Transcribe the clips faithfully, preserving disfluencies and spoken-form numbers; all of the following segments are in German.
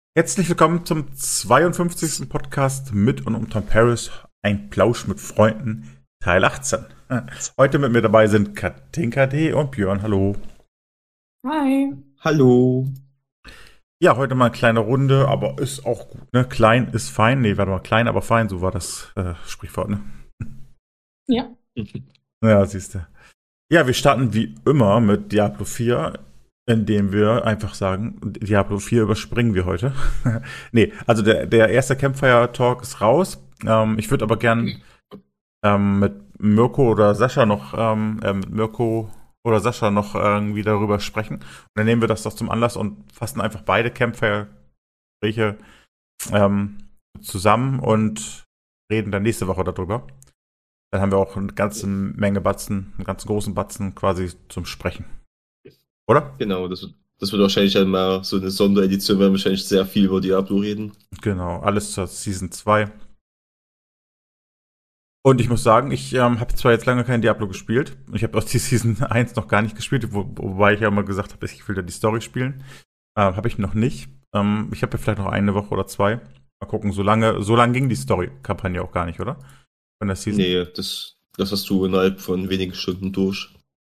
Herzlich willkommen zum zweiundfünfzigsten Podcast mit und um Tom Paris. Ein Plausch mit Freunden, Teil achtzehn. Heute mit mir dabei sind Katinka D. und Björn. Hallo. Hi. Hallo. Ja, heute mal eine kleine Runde, aber ist auch gut, ne? Klein ist fein. Nee, warte mal, klein, aber fein, so war das äh, Sprichwort, ne? Ja. Ja, siehst du. Ja, wir starten wie immer mit Diablo vier, indem wir einfach sagen, Diablo vier überspringen wir heute. Nee, also der, der erste Campfire-Talk ist raus. Ähm, ich würde aber gern ähm, mit Mirko oder Sascha noch, ähm, äh, mit Mirko oder Sascha noch irgendwie darüber sprechen. Und dann nehmen wir das doch zum Anlass und fassen einfach beide Campfire-Gespräche ähm, zusammen und reden dann nächste Woche darüber. Dann haben wir auch eine ganze Menge Batzen, einen ganz großen Batzen quasi zum Sprechen. Oder? Genau, das, wird- das wird wahrscheinlich einmal so eine Sonderedition, weil wir wahrscheinlich sehr viel über Diablo reden. Genau, alles zur Season zwei. Und ich muss sagen, ich ähm, habe zwar jetzt lange kein Diablo gespielt. Ich habe auch die Season eins noch gar nicht gespielt, wo, wobei ich ja immer gesagt habe, ich will da die Story spielen. Ähm, habe ich noch nicht. Ähm, ich habe ja vielleicht noch eine Woche oder zwei. Mal gucken, so lange, so lange ging die Story-Kampagne auch gar nicht, oder? Von der Season. Nee, das, das hast du innerhalb von wenigen Stunden durch.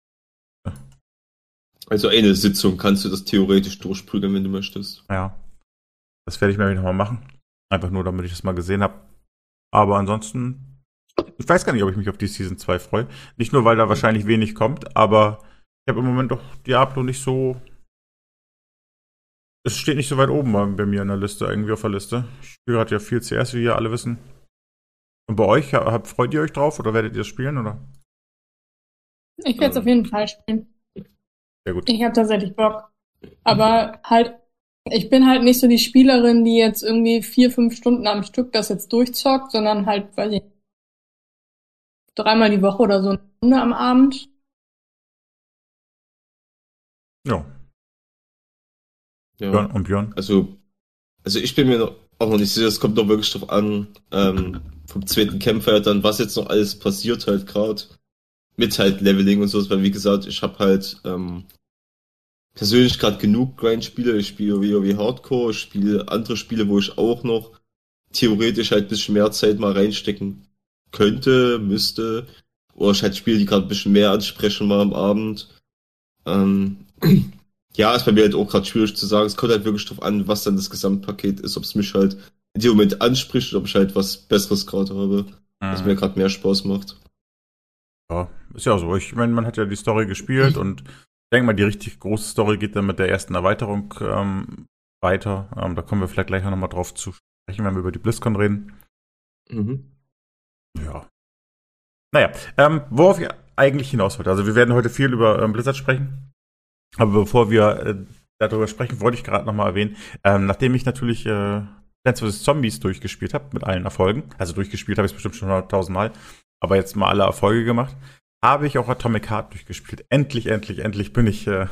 Also eine Sitzung kannst du das theoretisch durchprügeln, wenn du möchtest. Ja, das werde ich mir noch mal machen. Einfach nur, damit ich das mal gesehen habe. Aber ansonsten, ich weiß gar nicht, ob ich mich auf die Season zwei freue. Nicht nur, weil da wahrscheinlich wenig kommt, aber ich habe im Moment doch Diablo nicht so. Es steht nicht so weit oben bei, bei mir in der Liste, irgendwie auf der Liste. Ich spiele gerade ja viel C S, wie ihr alle wissen. Und bei euch, hab, freut ihr euch drauf oder werdet ihr es spielen, oder? Ich werde es Ähm. auf jeden Fall spielen. Sehr gut. Ich habe tatsächlich Bock. Aber halt, ich bin halt nicht so die Spielerin, die jetzt irgendwie vier, fünf Stunden am Stück das jetzt durchzockt, sondern halt, weiß ich, dreimal die Woche oder so eine Stunde am Abend. Ja. Ja. Björn und Björn. Also, also ich bin mir noch, auch noch nicht sicher, es kommt doch wirklich drauf an, ähm, vom zweiten Campfire dann, was jetzt noch alles passiert halt gerade. Mit halt Leveling und so, weil wie gesagt, ich habe halt ähm, persönlich gerade genug Grind-Spiele. Ich spiele WoW Hardcore, ich spiele andere Spiele, wo ich auch noch theoretisch halt ein bisschen mehr Zeit mal reinstecken könnte, müsste. Oder ich halt Spiele, die gerade ein bisschen mehr ansprechen mal am Abend. Ähm, ja, ist bei mir halt auch gerade schwierig zu sagen. Es kommt halt wirklich drauf an, was dann das Gesamtpaket ist, ob es mich halt in dem Moment anspricht oder ob ich halt was Besseres gerade habe, was Mhm. mir gerade mehr Spaß macht. Ja, ist ja so. Ich meine, man hat ja die Story gespielt und ich denke mal, die richtig große Story geht dann mit der ersten Erweiterung ähm, weiter. Ähm, da kommen wir vielleicht gleich noch mal drauf zu sprechen, wenn wir über die BlizzCon reden. Mhm. Ja. Naja, ähm, worauf ich eigentlich hinaus wollte. Also wir werden heute viel über ähm, Blizzard sprechen. Aber bevor wir äh, darüber sprechen, wollte ich gerade noch mal erwähnen, ähm, nachdem ich natürlich äh, Plants vs. Zombies durchgespielt habe, mit allen Erfolgen, also durchgespielt habe ich es bestimmt schon hunderttausend Mal, aber jetzt mal alle Erfolge gemacht, habe ich auch Atomic Heart durchgespielt. Endlich, endlich, endlich bin ich äh,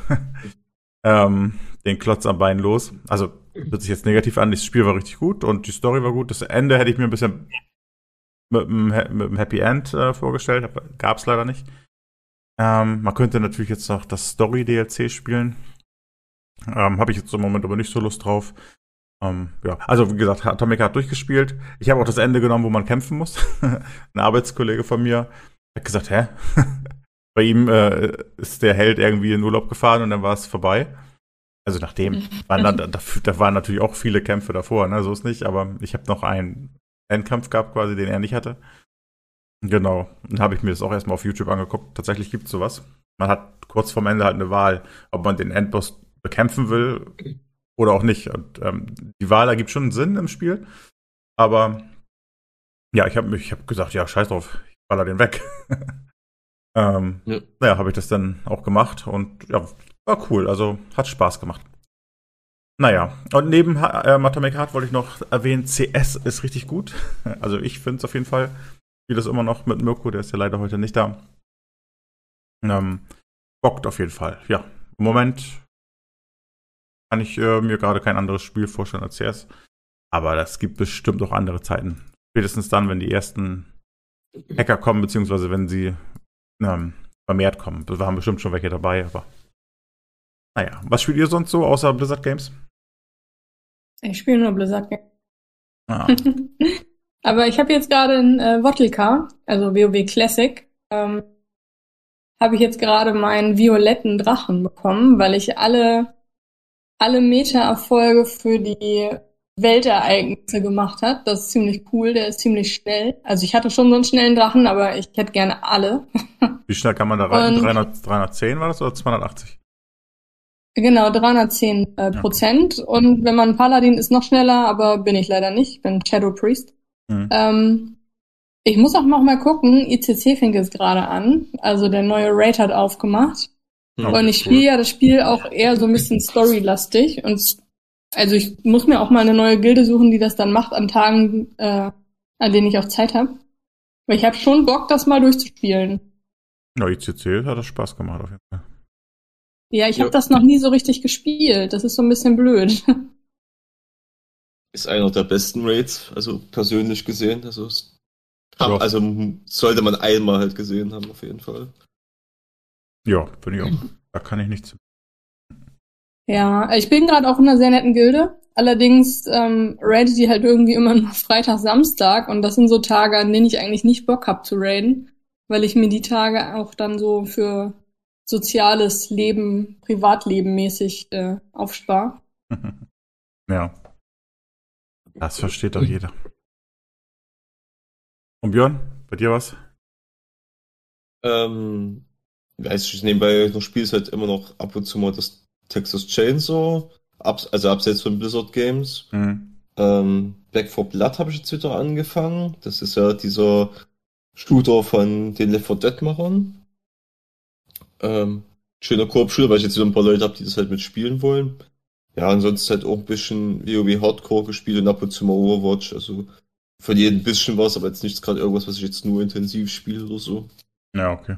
ähm, den Klotz am Bein los. Also, hört sich jetzt negativ an, das Spiel war richtig gut und die Story war gut. Das Ende hätte ich mir ein bisschen mit einem, mit einem Happy End äh, vorgestellt, aber gab's leider nicht. Ähm, man könnte natürlich jetzt noch das Story-D L C spielen. Ähm, habe ich jetzt im Moment aber nicht so Lust drauf. Ähm, ja, also wie gesagt, Atomic hat durchgespielt. Ich habe auch das Ende genommen, wo man kämpfen muss. Ein Arbeitskollege von mir hat gesagt, hä? Bei ihm äh, ist der Held irgendwie in Urlaub gefahren und dann war es vorbei. Also nachdem, waren dann, da, da waren natürlich auch viele Kämpfe davor, ne? So ist nicht, aber ich habe noch einen Endkampf gehabt, quasi, den er nicht hatte. Genau. Dann habe ich mir das auch erstmal auf YouTube angeguckt. Tatsächlich gibt's sowas. Man hat kurz vorm Ende halt eine Wahl, ob man den Endboss bekämpfen will oder auch nicht. Und ähm, die Wahl ergibt schon Sinn im Spiel. Aber ja, ich habe mich, ich habe gesagt, ja, scheiß drauf, ich baller den weg. ähm, Ja. Naja, habe ich das dann auch gemacht und ja, war cool. Also hat Spaß gemacht. Naja, und neben äh, Atomic Heart wollte ich noch erwähnen, C S ist richtig gut. Also ich finde es auf jeden Fall. Ich spiele das immer noch mit Mirko, der ist ja leider heute nicht da. Ähm, bockt auf jeden Fall. Ja, im Moment kann ich äh, mir gerade kein anderes Spiel vorstellen als C S. Aber das gibt bestimmt auch andere Zeiten. Spätestens dann, wenn die ersten Hacker kommen, beziehungsweise wenn sie ähm, vermehrt kommen. Wir haben bestimmt schon welche dabei, aber naja. Was spielt ihr sonst so, außer Blizzard Games? Ich spiele nur Blizzard Games. Ah. Aber ich habe jetzt gerade in äh, Wottelka, also WoW Classic, ähm, habe ich jetzt gerade meinen violetten Drachen bekommen, weil ich alle alle Meta-Erfolge für die Weltereignisse gemacht habe. Das ist ziemlich cool, der ist ziemlich schnell. Also ich hatte schon so einen schnellen Drachen, aber ich hätte gerne alle. Wie schnell kann man da rein? Und- dreihundert, dreihundertzehn war das oder zweihundertachtzig? Genau, dreihundertzehn äh, Prozent. Und wenn man Paladin ist, noch schneller, aber bin ich leider nicht. Ich bin Shadow Priest. Mhm. Ähm, ich muss auch noch mal gucken, I C C fängt jetzt gerade an. Also der neue Raid hat aufgemacht. Hm. Okay, Und ich cool. spiele ja das Spiel auch eher so ein bisschen storylastig. Und also ich muss mir auch mal eine neue Gilde suchen, die das dann macht an Tagen, äh, an denen ich auch Zeit habe. Aber ich habe schon Bock, das mal durchzuspielen. Ja, I C C hat das Spaß gemacht auf jeden Fall. Ja, ich Ja. habe das noch nie so richtig gespielt. Das ist so ein bisschen blöd. Ist einer der besten Raids, also persönlich gesehen. Also, es Ja. also m- sollte man einmal halt gesehen haben, auf jeden Fall. Ja, finde ich auch. Da kann ich nichts. Ja, ich bin gerade auch in einer sehr netten Gilde. Allerdings ähm, raidet die halt irgendwie immer nur Freitag, Samstag. Und das sind so Tage, an denen ich eigentlich nicht Bock hab zu raiden. Weil ich mir die Tage auch dann so für soziales Leben, Privatleben mäßig äh, aufspare. Ja. Das versteht doch jeder. Und Björn, bei dir was? Ähm, weiß ich, nebenbei noch spielst halt immer noch ab und zu mal das Texas Chainsaw, ab, also abseits von Blizzard Games. Mhm. Ähm, Back four Blood habe ich jetzt wieder angefangen. Das ist ja dieser Shooter von den Left four Dead-Machern. Ähm, schöner Koop-Shooter, weil ich jetzt wieder ein paar Leute habe, die das halt mitspielen wollen. Ja, ansonsten halt auch ein bisschen WoW Hardcore gespielt und ab und zu mal Overwatch. Also von jedem ein bisschen was, aber jetzt nichts gerade irgendwas, was ich jetzt nur intensiv spiele oder so. Ja, okay.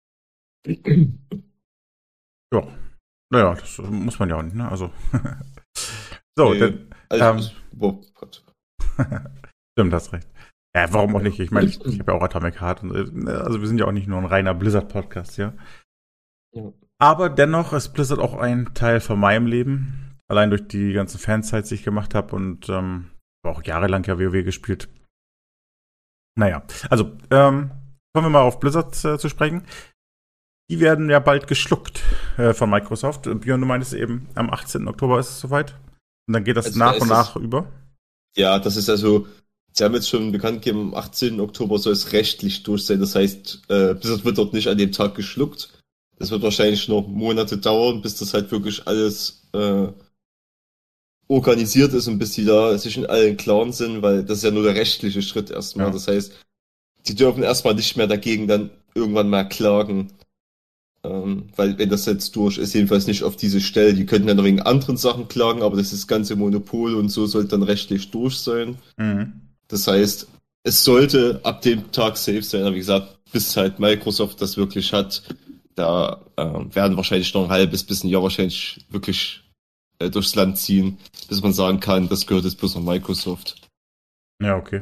Ja. Naja, das muss man ja auch nicht, ne? Also. so, Nee, dann. also, ähm, boah, Gott. Stimmt, hast recht. Ja, warum auch nicht? Ich meine, ich, ich habe ja auch Atomic Heart. Und, äh, also wir sind ja auch nicht nur ein reiner Blizzard-Podcast, ja. Ja. Aber dennoch ist Blizzard auch ein Teil von meinem Leben. Allein durch die ganzen Fansites, die ich gemacht habe und ähm, auch jahrelang ja WoW gespielt. Naja, also ähm, kommen wir mal auf Blizzard äh, zu sprechen. Die werden ja bald geschluckt äh, von Microsoft. Björn, du meintest eben, am achtzehnten Oktober ist es soweit. Und dann geht das Also nach da und ist nach über. Ja, das ist also, sie haben jetzt schon bekannt gegeben, am achtzehnten Oktober soll es rechtlich durch sein. Das heißt, äh, Blizzard wird dort nicht an dem Tag geschluckt. Das wird wahrscheinlich noch Monate dauern, bis das halt wirklich alles äh, organisiert ist und bis die da sich in allen Klaren sind, weil das ist ja nur der rechtliche Schritt erstmal. Ja. Das heißt, die dürfen erstmal nicht mehr dagegen dann irgendwann mal klagen. Ähm, weil wenn das jetzt durch ist, jedenfalls nicht auf diese Stelle, die könnten dann wegen anderen Sachen klagen, aber das ist das ganze Monopol und so sollte dann rechtlich durch sein. Mhm. Das heißt, es sollte ab dem Tag safe sein, aber wie gesagt, bis halt Microsoft das wirklich hat, da ähm, werden wahrscheinlich noch ein halbes bis ein Jahr wahrscheinlich wirklich äh, durchs Land ziehen, bis man sagen kann, das gehört jetzt bloß noch Microsoft. Ja, okay.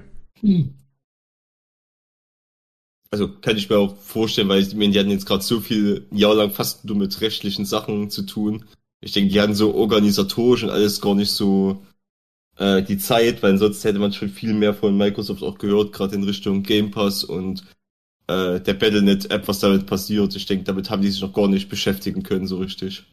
Also kann ich mir auch vorstellen, weil ich meine, die hatten jetzt gerade so viel ein Jahr lang fast nur mit rechtlichen Sachen zu tun. Ich denke, die hatten so organisatorisch und alles gar nicht so äh, die Zeit, weil sonst hätte man schon viel mehr von Microsoft auch gehört, gerade in Richtung Game Pass und äh, der Battle punkt net-App, was damit passiert. Ich denke, damit haben die sich noch gar nicht beschäftigen können, so richtig.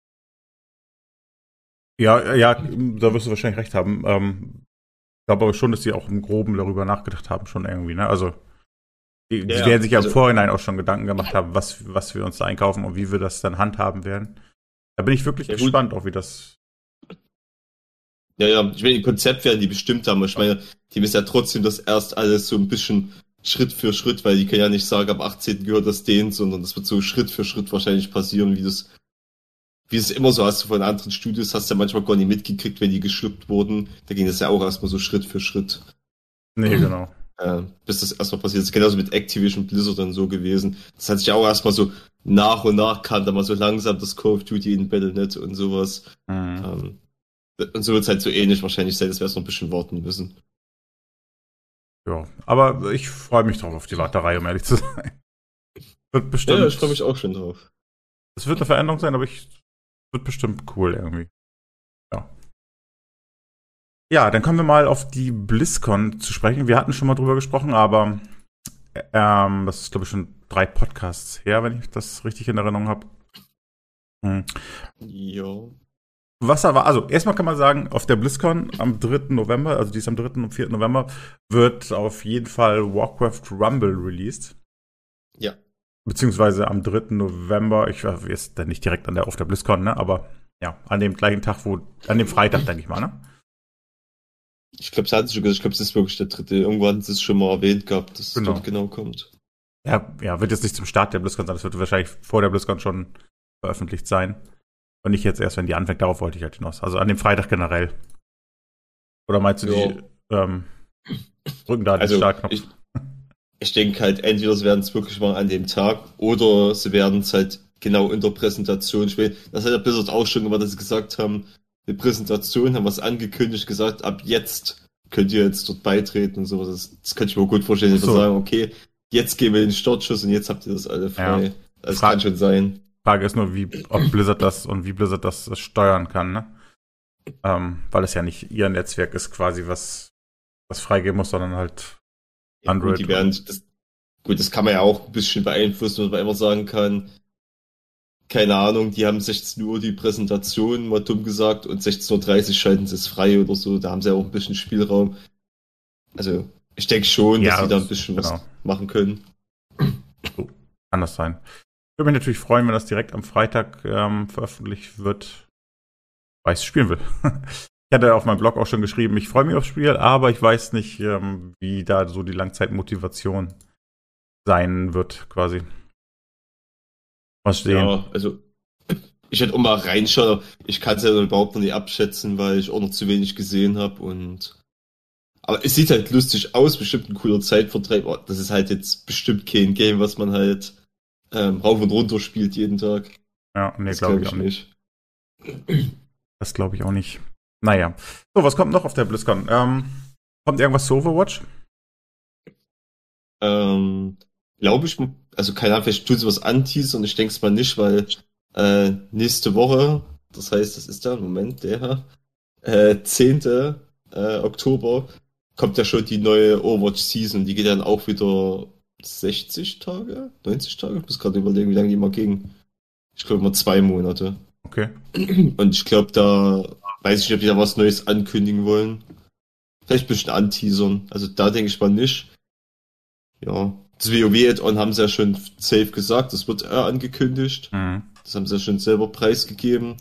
Ja, ja, da wirst du wahrscheinlich recht haben. Ähm, ich glaube aber schon, dass sie auch im Groben darüber nachgedacht haben, schon irgendwie, ne? Also, die, die Ja, werden sich ja im also- Vorhinein auch schon Gedanken gemacht haben, was, was wir uns da einkaufen und wie wir das dann handhaben werden. Da bin ich wirklich Ja, gut. gespannt, auch wie das. Ja, ja, ich meine, ein Konzept werden die bestimmt haben, aber ich meine, die müssen ja trotzdem das erst alles so ein bisschen Schritt für Schritt, weil die können ja nicht sagen, am achtzehnten gehört das denen, sondern das wird so Schritt für Schritt wahrscheinlich passieren, wie das, wie es immer so hast du von anderen Studios, hast du ja manchmal gar nicht mitgekriegt, wenn die geschluckt wurden. Da ging das ja auch erstmal so Schritt für Schritt, Nee, genau. äh, bis das erstmal passiert ist. Genauso mit Activision Blizzard dann so gewesen. Das hat sich auch erstmal so nach und nach kam da mal so langsam das Call of Duty in Battle punkt net und sowas. Mhm. Ähm, und so wird es halt so ähnlich wahrscheinlich sein, dass wir erst noch ein bisschen warten müssen. Ja, aber ich freue mich drauf auf die Warterei, um ehrlich zu sein. Wird bestimmt. Ja, ich freue mich auch schon drauf. Es wird eine Veränderung sein, aber ich wird bestimmt cool irgendwie. Ja. Ja, dann kommen wir mal auf die BlizzCon zu sprechen. Wir hatten schon mal drüber gesprochen, aber ähm, das ist, glaube ich, schon drei Podcasts her, wenn ich das richtig in Erinnerung habe. Hm. Ja. Was aber, also erstmal kann man sagen, auf der BlizzCon am dritten November, also die ist am dritten und vierten November, wird auf jeden Fall Warcraft Rumble released. Ja. Beziehungsweise am dritten November, ich weiß, ist dann nicht direkt an der, auf der BlizzCon, ne? Aber ja, an dem gleichen Tag, wo, an dem Freitag, denke ich mal, ne? Ich glaube, es hat schon gesagt, ich glaube, es ist wirklich der dritte. Irgendwann hat es schon mal erwähnt gehabt, dass es Genau. dort genau kommt. Ja, ja, wird jetzt nicht zum Start der BlizzCon sein, das wird wahrscheinlich vor der BlizzCon schon veröffentlicht sein. Und nicht jetzt erst, wenn die anfängt, darauf wollte ich halt hinaus. Also an dem Freitag generell. Oder meinst du, Ja. die ähm, drücken da den Also, Startknopf? ich, ich denke halt, entweder sie werden es wirklich mal an dem Tag oder sie werden es halt genau in der Präsentation spielen. Das hat ja Blizzard auch schon gemacht, dass sie gesagt haben, eine Präsentation, haben was angekündigt, gesagt, ab jetzt könnt ihr jetzt dort beitreten und sowas. Das, das könnte ich mir gut vorstellen, dass So. sie sagen, okay, jetzt gehen wir in den Startschuss und jetzt habt ihr das alle frei. Ja. Das Fra- kann schon sein. Frage ist nur, wie, ob Blizzard das und wie Blizzard das steuern kann, ne? Ähm, weil es ja nicht ihr Netzwerk ist, quasi, was, was freigeben muss, sondern halt Ja, Android. gut, die werden, das, gut, das kann man ja auch ein bisschen beeinflussen, was man immer sagen kann. Keine Ahnung, die haben sechzehn Uhr die Präsentation, mal dumm gesagt, und sechzehn Uhr dreißig schalten sie es frei oder so. Da haben sie ja auch ein bisschen Spielraum. Also, ich denke schon, Ja, dass sie da ein das- bisschen genau. was machen können. So, kann das sein. Ich würde mich natürlich freuen, wenn das direkt am Freitag ähm, veröffentlicht wird, weil ich es spielen will. Ich hatte auf meinem Blog auch schon geschrieben, ich freue mich aufs Spiel, aber ich weiß nicht, ähm, wie da so die Langzeitmotivation sein wird, quasi. Mal sehen. Ja, also, ich hätte auch mal reinschauen, aber ich kann es ja überhaupt noch nicht abschätzen, weil ich auch noch zu wenig gesehen habe und aber es sieht halt lustig aus, bestimmt ein cooler Zeitvertreib. Oh, das ist halt jetzt bestimmt kein Game, was man halt ähm, rauf und runter spielt jeden Tag. Ja, nee, Das glaube glaub ich auch nicht. Das glaube ich auch nicht. Naja. So, was kommt noch auf der BlizzCon? Ähm, kommt irgendwas zu Overwatch? Ähm, glaube ich, also keine Ahnung, vielleicht tun sie was anteasern und ich denke es mal nicht, weil äh, nächste Woche, das heißt, das ist der, Moment, der äh, zehnte Äh, Oktober, kommt ja schon die neue Overwatch-Season, die geht dann auch wieder sechzig Tage, neunzig Tage, ich muss gerade überlegen, wie lange die mal ging. Ich glaube mal zwei Monate. Okay. Und ich glaube, da weiß ich nicht, ob die da was Neues ankündigen wollen. Vielleicht ein bisschen anteasern. Also da denke ich mal nicht. Ja. Das WoW-Add-on haben sie ja schon safe gesagt, das wird äh, angekündigt. Mhm. Das haben sie ja schon selber preisgegeben.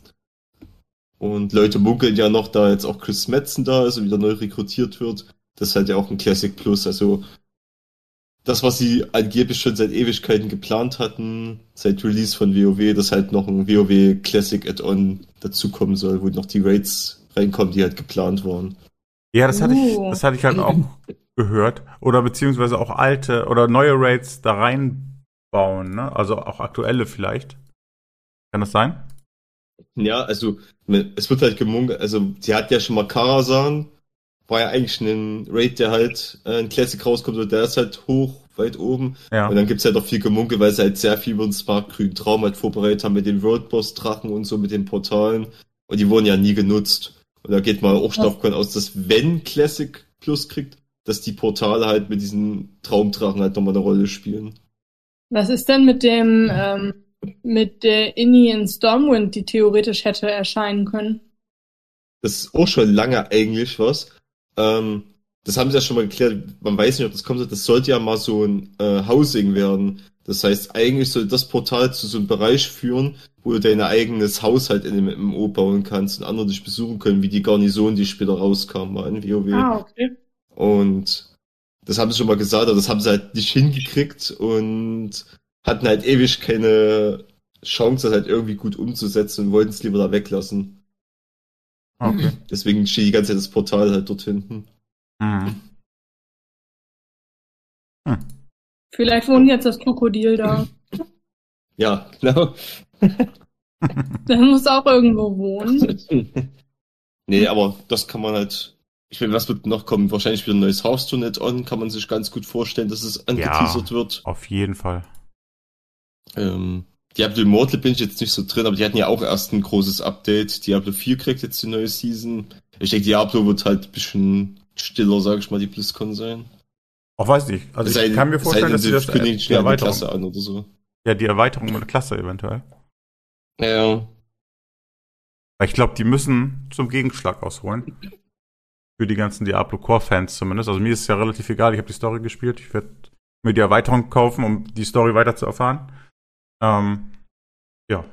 Und Leute munkeln ja noch, da jetzt auch Chris Metzen da ist und wieder neu rekrutiert wird. Das ist halt ja auch ein Classic Plus. Also das, was sie angeblich schon seit Ewigkeiten geplant hatten, seit Release von WoW, dass halt noch ein WoW Classic Add-on dazukommen soll, wo noch die Raids reinkommen, die halt geplant waren. Ja, das hatte ich, Uh. das hatte ich halt auch gehört. Oder beziehungsweise auch alte oder neue Raids da reinbauen, ne? Also auch aktuelle vielleicht. Kann das sein? Ja, also es wird halt gemunkelt, also sie hat ja schon mal Karazhan, war ja eigentlich ein Raid, der halt äh, ein Classic rauskommt und der ist halt hoch, weit oben. Ja. Und dann gibt's halt auch viel Gemunkel, weil sie halt sehr viel über den smartgrünen Traum halt vorbereitet haben mit den Worldboss-Drachen und so, mit den Portalen. Und die wurden ja nie genutzt. Und da geht man auch stark davon aus, dass wenn Classic Plus kriegt, dass die Portale halt mit diesen Traumdrachen halt nochmal eine Rolle spielen. Was ist denn mit dem, ähm, mit der Inni Stormwind, die theoretisch hätte erscheinen können? Das ist auch schon lange eigentlich was. Ähm, das haben sie ja schon mal geklärt. Man weiß nicht, ob das kommt. Das sollte ja mal so ein äh, Housing werden. Das heißt, eigentlich soll das Portal zu so einem Bereich führen, wo du dein eigenes Haus halt in dem M M O bauen kannst und andere dich besuchen können, wie die Garnison, die später rauskam, mal in WoW. Ah, okay. Und das haben sie schon mal gesagt, aber das haben sie halt nicht hingekriegt und hatten halt ewig keine Chance, das halt irgendwie gut umzusetzen und wollten es lieber da weglassen. Okay. Deswegen steht die ganze Zeit das Portal halt dort hinten. Mhm. Hm. Vielleicht wohnt jetzt das Krokodil da. Ja, genau. Das muss auch irgendwo wohnen. Nee, aber das kann man halt. Ich meine, was wird noch kommen? Wahrscheinlich wieder ein neues Hearthstone-Add-on. Kann man sich ganz gut vorstellen, dass es angeteasert wird. Auf jeden Fall. Ähm, Diablo Immortal bin ich jetzt nicht so drin, aber die hatten ja auch erst ein großes Update. Diablo vier kriegt jetzt die neue Season. Ich denke, Diablo wird halt ein bisschen stiller, sag ich mal, die BlizzCon sein. Auch weiß nicht. Also ich sei, kann mir vorstellen, dass sie das kündigen die schnell eine Erweiterung, Klasse an oder so. ja, die Erweiterung mit der Klasse eventuell. Ja. Weil ich glaube, die müssen zum Gegenschlag ausholen. Für die ganzen Diablo Core-Fans zumindest. Also mir ist es ja relativ egal, ich habe die Story gespielt. Ich werde mir die Erweiterung kaufen, um die Story weiter zu erfahren. Ähm, ja.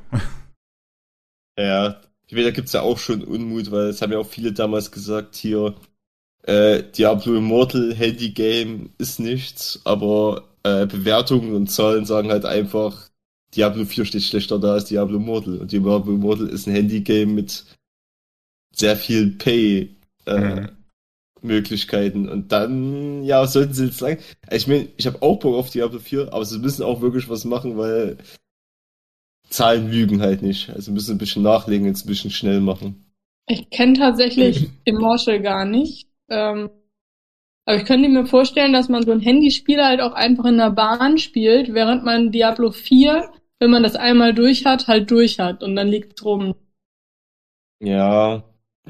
Ja, ich meine, da gibt's ja auch schon Unmut, weil es haben ja auch viele damals gesagt, hier, äh, Diablo Immortal Handy-Game ist nichts, aber äh, Bewertungen und Zahlen sagen halt einfach, Diablo vier steht schlechter da als Diablo Immortal. Und Diablo Immortal ist ein Handy-Game mit sehr viel Pay, äh, Mhm. Möglichkeiten. Und dann, ja, was sollten sie jetzt sagen? Ich meine, ich habe auch Bock auf Diablo vier, aber sie müssen auch wirklich was machen, weil Zahlen lügen halt nicht. Also müssen ein bisschen nachlegen, jetzt ein bisschen schnell machen. Ich kenne tatsächlich Immortal gar nicht. Ähm, aber ich könnte mir vorstellen, dass man so ein Handyspiel halt auch einfach in der Bahn spielt, während man Diablo vier, wenn man das einmal durch hat, halt durch hat und dann liegt's rum. Ja,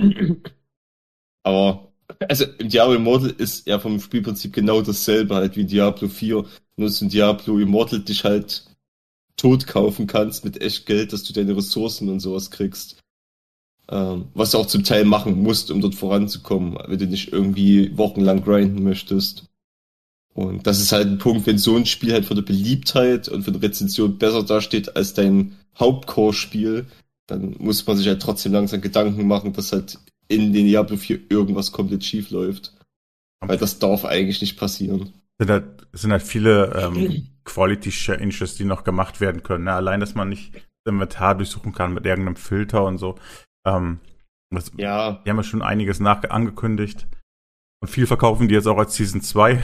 aber also im Diablo Immortal ist ja vom Spielprinzip genau dasselbe halt wie Diablo vier. Nur dass du in Diablo Immortal dich halt tot kaufen kannst mit echt Geld, dass du deine Ressourcen und sowas kriegst. Ähm, was du auch zum Teil machen musst, um dort voranzukommen, wenn du nicht irgendwie wochenlang grinden möchtest. Und das ist halt ein Punkt, wenn so ein Spiel halt von der Beliebtheit und von der Rezension besser dasteht als dein Hauptcore-Spiel, dann muss man sich halt trotzdem langsam Gedanken machen, dass halt in den Diablo vier irgendwas komplett schief läuft. Weil das darf eigentlich nicht passieren. Es sind halt, es sind halt viele ähm, Quality-Changes, die noch gemacht werden können. Ne? Allein, dass man nicht das Inventar durchsuchen kann mit irgendeinem Filter und so. Ähm, das, Ja. Die haben ja schon einiges nach angekündigt. Und viel verkaufen die jetzt auch als Season zwei.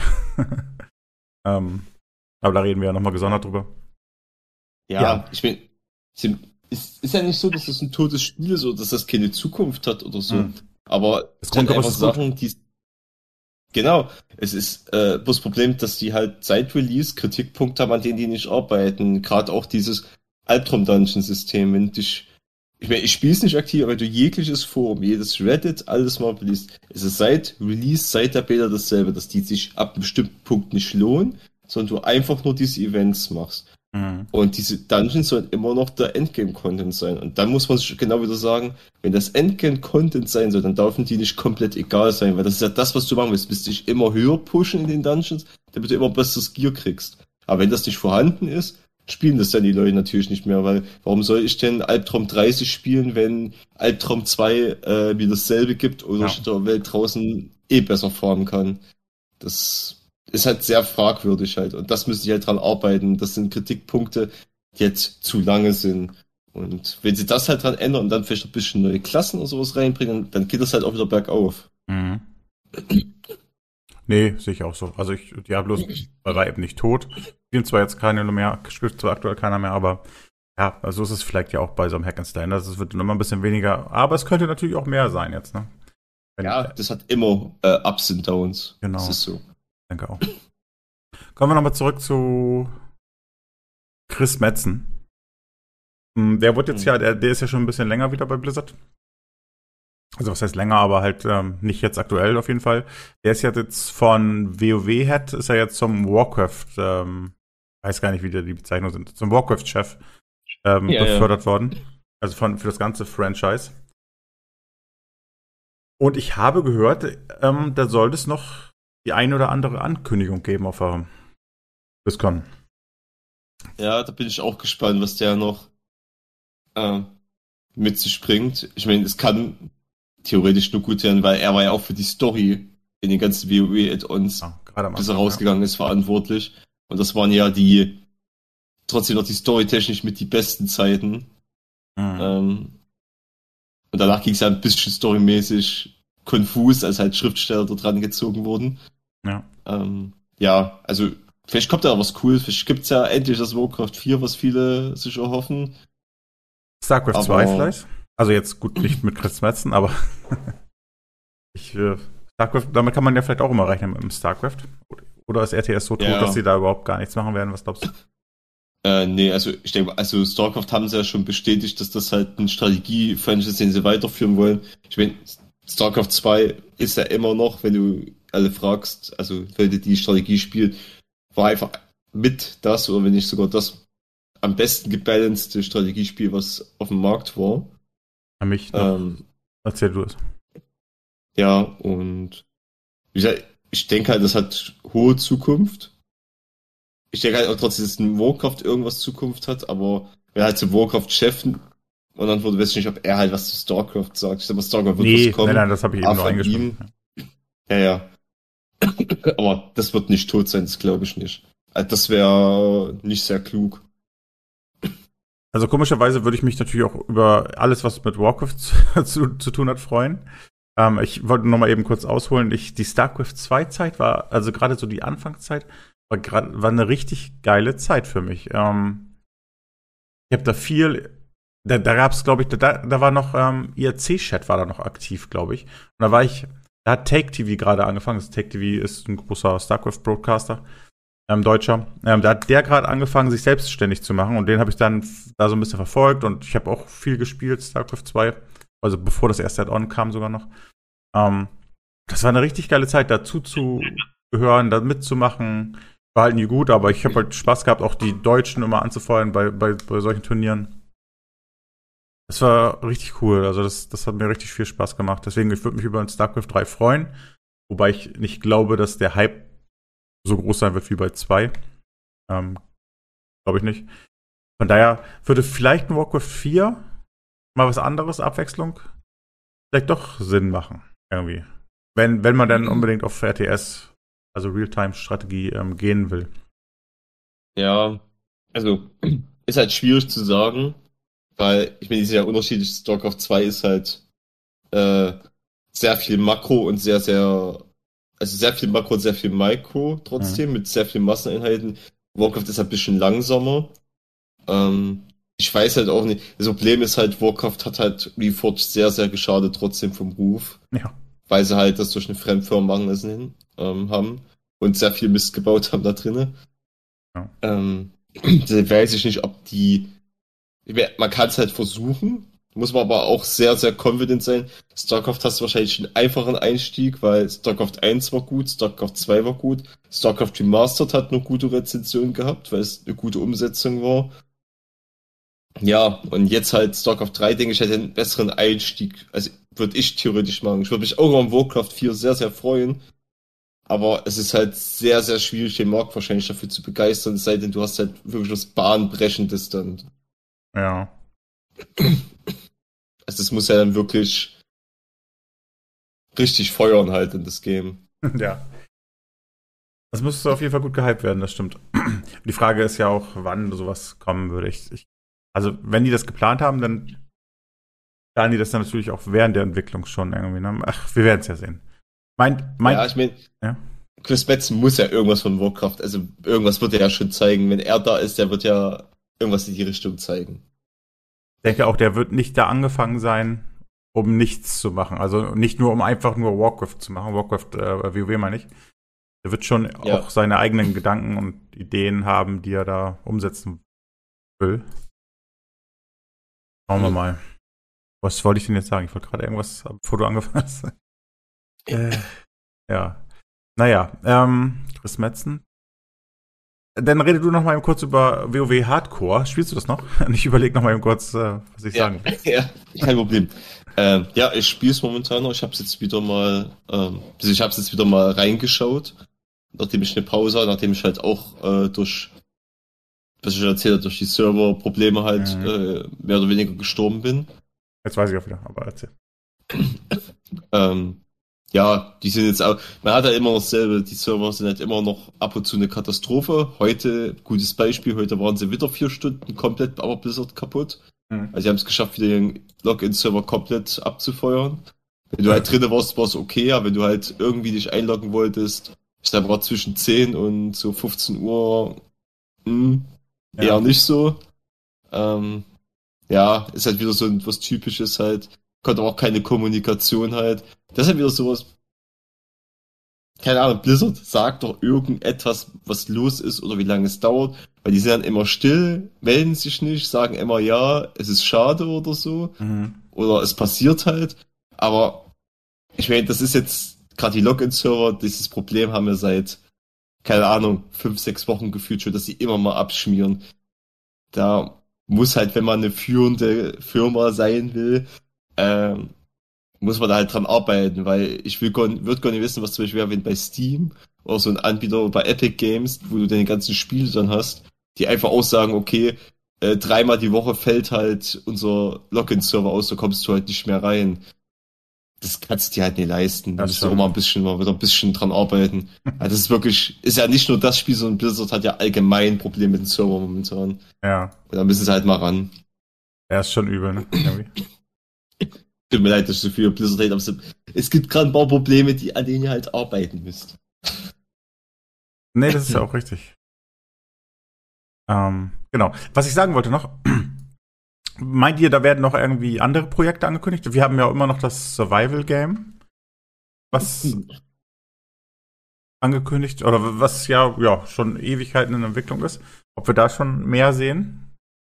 ähm, aber da reden wir ja nochmal gesondert drüber. Ja, Ja. ich meine, ist, ist ja nicht so, dass das ein totes Spiel ist oder dass das keine Zukunft hat oder so. Mhm. Aber Das es sind Grundgerüst einfach ist gut. Sachen, die. Genau, es ist äh, bloß das Problem, dass die halt seit Release Kritikpunkte haben, an denen die nicht arbeiten. Gerade auch dieses Albtraum-Dungeon-System, wenn dich. Ich meine, ich spiele es nicht aktiv, aber wenn du jegliches Forum, jedes Reddit, alles mal liest, ist es seit Release, seit der Beta dasselbe, dass die sich ab einem bestimmten Punkt nicht lohnen, sondern du einfach nur diese Events machst. Mhm. Und diese Dungeons sollen immer noch der Endgame-Content sein. Und dann muss man sich genau wieder sagen, wenn das Endgame-Content sein soll, dann dürfen die nicht komplett egal sein, weil das ist ja das, was du machen willst. Du willst dich immer höher pushen in den Dungeons, damit du immer besseres Gear kriegst. Aber wenn das nicht vorhanden ist, spielen das dann die Leute natürlich nicht mehr, weil warum soll ich denn Albtraum dreißig spielen, wenn Albtraum zwei äh, mir dasselbe gibt oder Ja. ich in der Welt draußen eh besser fahren kann. Das ist halt sehr fragwürdig halt. Und das müssen sie halt dran arbeiten. Das sind Kritikpunkte, die jetzt zu lange sind. Und wenn sie das halt dran ändern und dann vielleicht ein bisschen neue Klassen oder sowas reinbringen, dann geht das halt auch wieder bergauf. Mhm. Nee, sehe ich auch so. Also ich, Diablo ist bei weitem nicht tot. Spielen zwar jetzt keine mehr, spielt zwar aktuell keiner mehr, aber ja, also ist es vielleicht ja auch bei so einem Hack and Slay. Es wird immer ein bisschen weniger, aber es könnte natürlich auch mehr sein jetzt, ne? Wenn, Ja, das hat immer äh, Ups und Downs. Genau. Das ist so. Ich denke auch. Kommen wir nochmal zurück zu Chris Metzen. Der wird jetzt Mhm. ja, der, der ist ja schon ein bisschen länger wieder bei Blizzard. Also was heißt länger, aber halt ähm, nicht jetzt aktuell auf jeden Fall. Der ist ja jetzt von WoW-Head, ist er jetzt zum Warcraft, ähm, weiß gar nicht, wie die Bezeichnungen sind, zum Warcraft-Chef ähm, Ja, ja. befördert worden. Also von, für das ganze Franchise. Und ich habe gehört, ähm, da sollte es noch die eine oder andere Ankündigung geben auf der BlizzCon. Ja, da bin ich auch gespannt, was der noch äh, mit sich bringt. Ich meine, es kann theoretisch nur gut werden, weil er war ja auch für die Story in den ganzen WoW-Add-ons, Ja, gerade am bis er Anfang, rausgegangen ist, verantwortlich. Und das waren ja die, trotzdem noch die storytechnisch mit die besten Zeiten. ja. Mhm. Ähm, und danach ging es ja ein bisschen storymäßig konfus, als halt Schriftsteller dort rangezogen wurden. Ja. Ähm, ja, also vielleicht kommt da was Cooles. Vielleicht gibt's ja endlich das Warcraft vier, was viele sich erhoffen. StarCraft Aber- zwei vielleicht? Also jetzt gut, nicht mit Chris Metzen, aber ich, äh, StarCraft, damit kann man ja vielleicht auch immer rechnen mit dem StarCraft. Oder ist R T S so tot, Ja. dass sie da überhaupt gar nichts machen werden? Was glaubst du? Äh, nee, also ich denke, also StarCraft haben sie ja schon bestätigt, dass das halt ein Strategie-Franchise, den sie weiterführen wollen. Ich meine, StarCraft zwei ist ja immer noch, wenn du alle fragst, also Leute, die Strategie spielen, war einfach mit das, oder wenn nicht sogar das am besten gebalancete Strategiespiel, was auf dem Markt war. Für mich noch. Ähm, Erzähl du es. Ja, und wie gesagt, ich denke halt, das hat hohe Zukunft. Ich denke halt auch trotzdem, dass ein Warcraft irgendwas Zukunft hat, aber wenn halt so Warcraft-Chef und dann wurde, weiß ich nicht, ob er halt was zu StarCraft sagt. Ich sag mal, StarCraft wird nee, was kommen. Nein, nein, das habe ich eben nur eingeschrieben. Ja, ja. Aber das wird nicht tot sein, das glaube ich nicht. Also das wäre nicht sehr klug. Also komischerweise würde ich mich natürlich auch über alles, was mit Warcraft zu, zu, zu tun hat, freuen. Ähm, ich wollte noch mal eben kurz ausholen. Ich, die StarCraft zwei Zeit war, also gerade so die Anfangszeit, war, grad, war eine richtig geile Zeit für mich. Ähm, ich habe da viel, da, da gab es, glaube ich, da, da war noch ähm, I R C-Chat war da noch aktiv, glaube ich. Und da war ich, da hat Take T V gerade angefangen. Das Take T V ist ein großer StarCraft-Broadcaster. Ähm, Deutscher. Ähm, da hat der gerade angefangen, sich selbstständig zu machen und den habe ich dann da so ein bisschen verfolgt und ich habe auch viel gespielt, StarCraft zwei, also bevor das erste Add-on kam sogar noch. Ähm, das war eine richtig geile Zeit, dazu zu gehören, da mitzumachen. War halt nie gut, aber ich habe halt Spaß gehabt, auch die Deutschen immer anzufeuern bei, bei, bei solchen Turnieren. Das war richtig cool, also das, das hat mir richtig viel Spaß gemacht. Deswegen, ich würde mich über ein StarCraft drei freuen, wobei ich nicht glaube, dass der Hype so groß sein wird wie bei zwei. Ähm, glaube ich nicht. Von daher würde vielleicht ein Warcraft vier mal was anderes, Abwechslung, vielleicht doch Sinn machen. Irgendwie. Wenn, wenn man dann unbedingt auf R T S, also Realtime-Strategie, ähm, gehen will. Ja, also ist halt schwierig zu sagen, weil, ich meine, die sind ja unterschiedlich. StarCraft zwei ist halt äh, sehr viel Makro und sehr, sehr Also sehr viel Makro und sehr viel Micro trotzdem, mhm. mit sehr vielen Masseneinheiten. Warcraft ist ein bisschen langsamer. Ähm, ich weiß halt auch nicht. Das Problem ist halt, Warcraft hat halt Reforged sehr, sehr geschadet trotzdem vom Ruf. Ja. Weil sie halt das durch eine Fremdfirma machen lassen ähm, haben. Und sehr viel Mist gebaut haben da drinnen. Ja. Ähm, da weiß ich nicht, ob die... Man kann es halt versuchen. Muss man aber auch sehr, sehr confident sein. StarCraft hast du wahrscheinlich einen einfachen Einstieg, weil StarCraft eins war gut, StarCraft zwei war gut, StarCraft Remastered hat eine gute Rezension gehabt, weil es eine gute Umsetzung war. Ja, und jetzt halt StarCraft drei, denke ich, hätte einen besseren Einstieg, also würde ich theoretisch machen. Ich würde mich auch über Warcraft vier sehr, sehr freuen, aber es ist halt sehr, sehr schwierig, den Markt wahrscheinlich dafür zu begeistern, es sei denn, du hast halt wirklich was Bahnbrechendes dann. Ja. Also es muss ja dann wirklich richtig feuern halt in das Game. Ja. Das müsste auf jeden Fall gut gehypt werden, das stimmt. Die Frage ist ja auch, wann sowas kommen würde. Ich, ich, also wenn die das geplant haben, dann planen die das dann natürlich auch während der Entwicklung schon irgendwie. Ne? Ach, wir werden es ja sehen. Meint, meint, ja, ich meine, ja? Chris Metzen muss ja irgendwas von Warcraft, also irgendwas wird er ja schon zeigen. Wenn er da ist, der wird ja irgendwas in die Richtung zeigen. Ich denke auch, der wird nicht da angefangen sein, um nichts zu machen. Also nicht nur, um einfach nur Warcraft zu machen. Warcraft, äh, WoW meine ich. Der wird schon ja. auch seine eigenen Gedanken und Ideen haben, die er da umsetzen will. Schauen wir mal. Was wollte ich denn jetzt sagen? Ich wollte gerade irgendwas, bevor du angefangen hast. äh, ja. Naja, ähm, Chris Metzen. Dann rede du noch mal eben kurz über WoW Hardcore. Spielst du das noch? Ich überlege noch mal eben kurz, äh, was ich ja, sagen will. Ja, kein Problem. ähm, ja, ich spiele es momentan noch. Ich habe es jetzt wieder mal, ähm, also ich habe es jetzt wieder mal reingeschaut, nachdem ich eine Pause hatte, nachdem ich halt auch äh, durch, was ich schon erzählt habe, durch die Serverprobleme halt mhm. äh, mehr oder weniger gestorben bin. Jetzt weiß ich auch wieder, aber erzähl. ähm, Ja, die sind jetzt auch, man hat ja immer noch dasselbe, die Server sind halt immer noch ab und zu eine Katastrophe. Heute, gutes Beispiel, heute waren sie wieder vier Stunden komplett aber Blizzard kaputt. Mhm. Also sie haben es geschafft, wieder den Login-Server komplett abzufeuern. Wenn du halt drinnen warst, war es okay, aber wenn du halt irgendwie dich einloggen wolltest, ich glaube, war zwischen zehn und so fünfzehn Uhr mh, ja. eher nicht so. Ähm, ja, ist halt wieder so was Typisches halt. Konnte aber auch keine Kommunikation halt. Das ist halt wieder sowas. Keine Ahnung, Blizzard sagt doch irgendetwas, was los ist oder wie lange es dauert. Weil die sind dann immer still, melden sich nicht, sagen immer ja, es ist schade oder so. Mhm. Oder es passiert halt. Aber ich meine, das ist jetzt gerade die Login-Server, dieses Problem haben wir seit, keine Ahnung, fünf, sechs Wochen gefühlt schon, dass sie immer mal abschmieren. Da muss halt, wenn man eine führende Firma sein will, ähm, muss man da halt dran arbeiten, weil ich will gar, würde gar nicht wissen, was zum Beispiel wäre, wenn bei Steam oder so ein Anbieter bei Epic Games, wo du deine ganzen Spiele dann hast, die einfach aussagen, okay, äh, dreimal die Woche fällt halt unser Login-Server aus, da kommst du halt nicht mehr rein. Das kannst du dir halt nicht leisten. Da Das musst du auch stimmt. mal ein bisschen, mal wieder ein bisschen dran arbeiten. Also das ist wirklich, ist ja nicht nur das Spiel, sondern Blizzard hat ja allgemein Probleme mit dem Server momentan. Ja. Und da müssen sie halt mal ran. Er ist schon übel, ne? Irgendwie. Tut mir leid, dass ich so viel über Blizzard rede, aber es- es gibt gerade ein paar Probleme, die, an denen ihr halt arbeiten müsst. Nee, das ist ja auch richtig. Ähm, genau. Was ich sagen wollte noch, meint ihr, da werden noch irgendwie andere Projekte angekündigt? Wir haben ja immer noch das Survival-Game, was angekündigt, oder was ja, ja schon Ewigkeiten in Entwicklung ist. Ob wir da schon mehr sehen?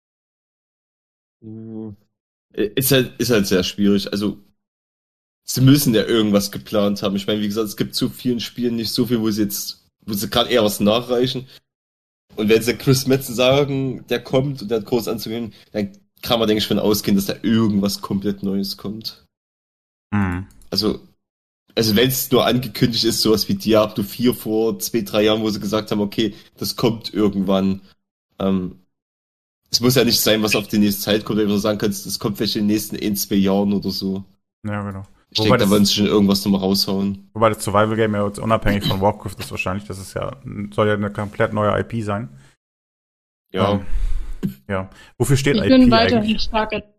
Ist halt, ist halt sehr schwierig. Also, sie müssen ja irgendwas geplant haben. Ich meine, wie gesagt, es gibt zu vielen Spielen nicht so viel, wo sie jetzt, wo sie gerade eher was nachreichen. Und wenn sie Chris Metzen sagen, der kommt und der hat groß anzugehen, dann kann man, denke ich, von ausgehen, dass da irgendwas komplett Neues kommt. Hm. Also, also wenn es nur angekündigt ist, sowas wie Diablo vier vor zwei, drei Jahren, wo sie gesagt haben, okay, das kommt irgendwann. Ähm, es muss ja nicht sein, was auf die nächste Zeit kommt, wenn du sagen kannst, das kommt vielleicht in den nächsten ein, zwei Jahren oder so. Ja, genau. Ich Wobei denke, da das- wollen sie schon irgendwas nochmal raushauen. Wobei das Survival-Game ja jetzt unabhängig von Warcraft ist wahrscheinlich. Das ist ja, soll ja eine komplett neue I P sein. Ja. Ähm, ja. Wofür steht Ich I P bin weiterhin eigentlich? stark. ent-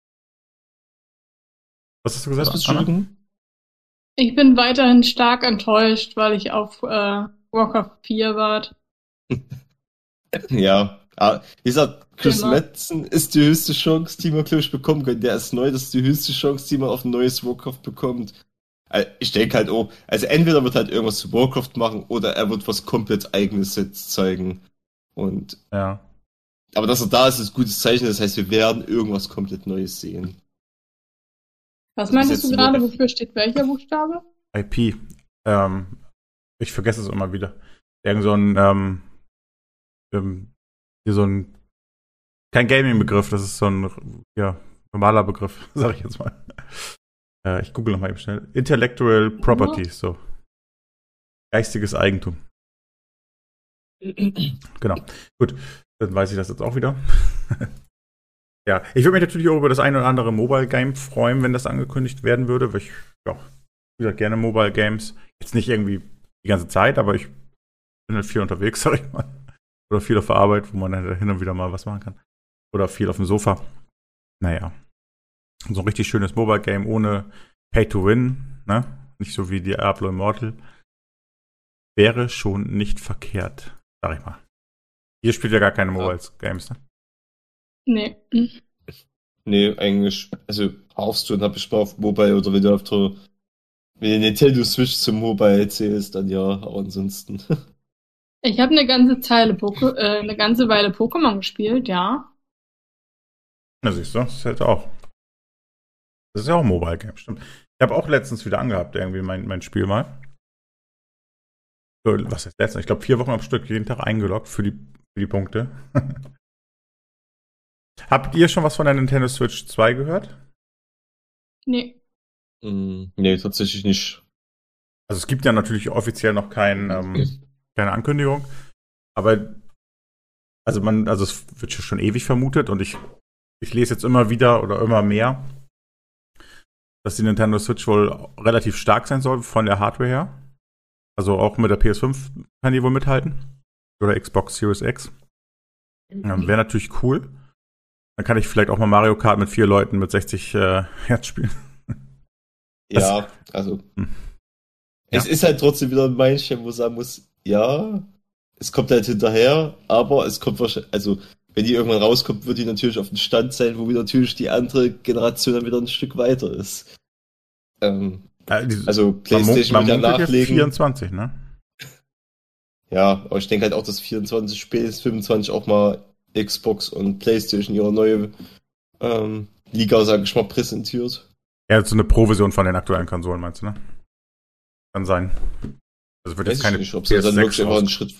Was hast du Was gesagt, bist Anna? du? Ich bin weiterhin stark enttäuscht, weil ich auf äh, Warcraft vier warte. Ja. Ah, wie gesagt, Chris Genau. Metzen ist die höchste Chance, die man, glaube ich, bekommen kann. Der ist neu, das ist die höchste Chance, die man auf ein neues Warcraft bekommt. Äh, Ich denke halt auch, also entweder wird halt irgendwas zu Warcraft machen oder er wird was komplett eigenes jetzt zeigen. Und, Ja. aber dass er da ist, ist ein gutes Zeichen. Das heißt, wir werden irgendwas komplett Neues sehen. Was Das meintest ist du jetzt gerade, nur- wofür steht welcher Buchstabe? I P. Ähm, ich vergesse es immer wieder. Irgend so ein, ähm, ähm, hier so ein, kein Gaming-Begriff, das ist so ein, ja, normaler Begriff, sag ich jetzt mal. Äh, ich google noch mal eben schnell. Intellectual Property, so. Geistiges Eigentum. Genau. Gut, dann weiß ich das jetzt auch wieder. Ja, ich würde mich natürlich auch über das ein oder andere Mobile Game freuen, wenn das angekündigt werden würde, weil ich, ja, wie gesagt, gerne Mobile Games. Jetzt nicht irgendwie die ganze Zeit, aber ich bin halt viel unterwegs, sag ich mal. Oder viel auf der Arbeit, wo man halt hin und wieder mal was machen kann. Oder viel auf dem Sofa. Naja. So ein richtig schönes Mobile Game ohne Pay to Win, ne? Nicht so wie Diablo Immortal. Wäre schon nicht verkehrt, sag ich mal. Ihr spielt ja gar keine Mobile Games, ne? Nee. Hm. Nee, eigentlich, also Hearthstone habe ich mal auf Mobile oder wenn du auf der, wenn die Nintendo Switch zum Mobile zählst, dann ja, aber ansonsten. Ich habe eine ganze Zeile Poke äh, eine ganze Weile Pokémon gespielt, ja. Na siehst du, das ist halt auch. Das ist ja auch ein Mobile Game, stimmt. Ich habe auch letztens wieder angehabt, irgendwie mein, mein Spiel mal. So, was heißt letztens? Ich glaube, vier Wochen am Stück jeden Tag eingeloggt für die, für die Punkte. Habt ihr schon was von der Nintendo Switch zwei gehört? Nee. Mm, nee, tatsächlich nicht. Also es gibt ja natürlich offiziell noch kein, ähm, keine Ankündigung, aber also man, also es wird schon ewig vermutet und ich, ich lese jetzt immer wieder oder immer mehr, dass die Nintendo Switch wohl relativ stark sein soll von der Hardware her. Also auch mit der P S fünf kann die wohl mithalten. Oder Xbox Series X. Ähm, Wäre natürlich cool. Dann kann ich vielleicht auch mal Mario Kart mit vier Leuten mit sechzig äh, Hertz spielen. Ja, also. Hm. Es Ja. ist halt trotzdem wieder ein Meilenstein, wo man sagen muss, ja, es kommt halt hinterher, aber es kommt wahrscheinlich, also, wenn die irgendwann rauskommt, wird die natürlich auf dem Stand sein, wo wieder natürlich die andere Generation dann wieder ein Stück weiter ist. Ähm, Äh, die, also, man, PlayStation man wird ja munkelt jetzt nachlegen. vierundzwanzig, ne? Ja, aber ich denke halt auch, dass vierundzwanzig, spätestens fünfundzwanzig auch mal Xbox und PlayStation ihre neue ähm, Liga, sag ich mal, präsentiert. Ja, so eine Pro-Version von den aktuellen Konsolen, meinst du, ne? Kann sein. Also wird Weiß jetzt ich keine nicht, ob sie dann P S sechs wirklich einfach einen raus. Schritt.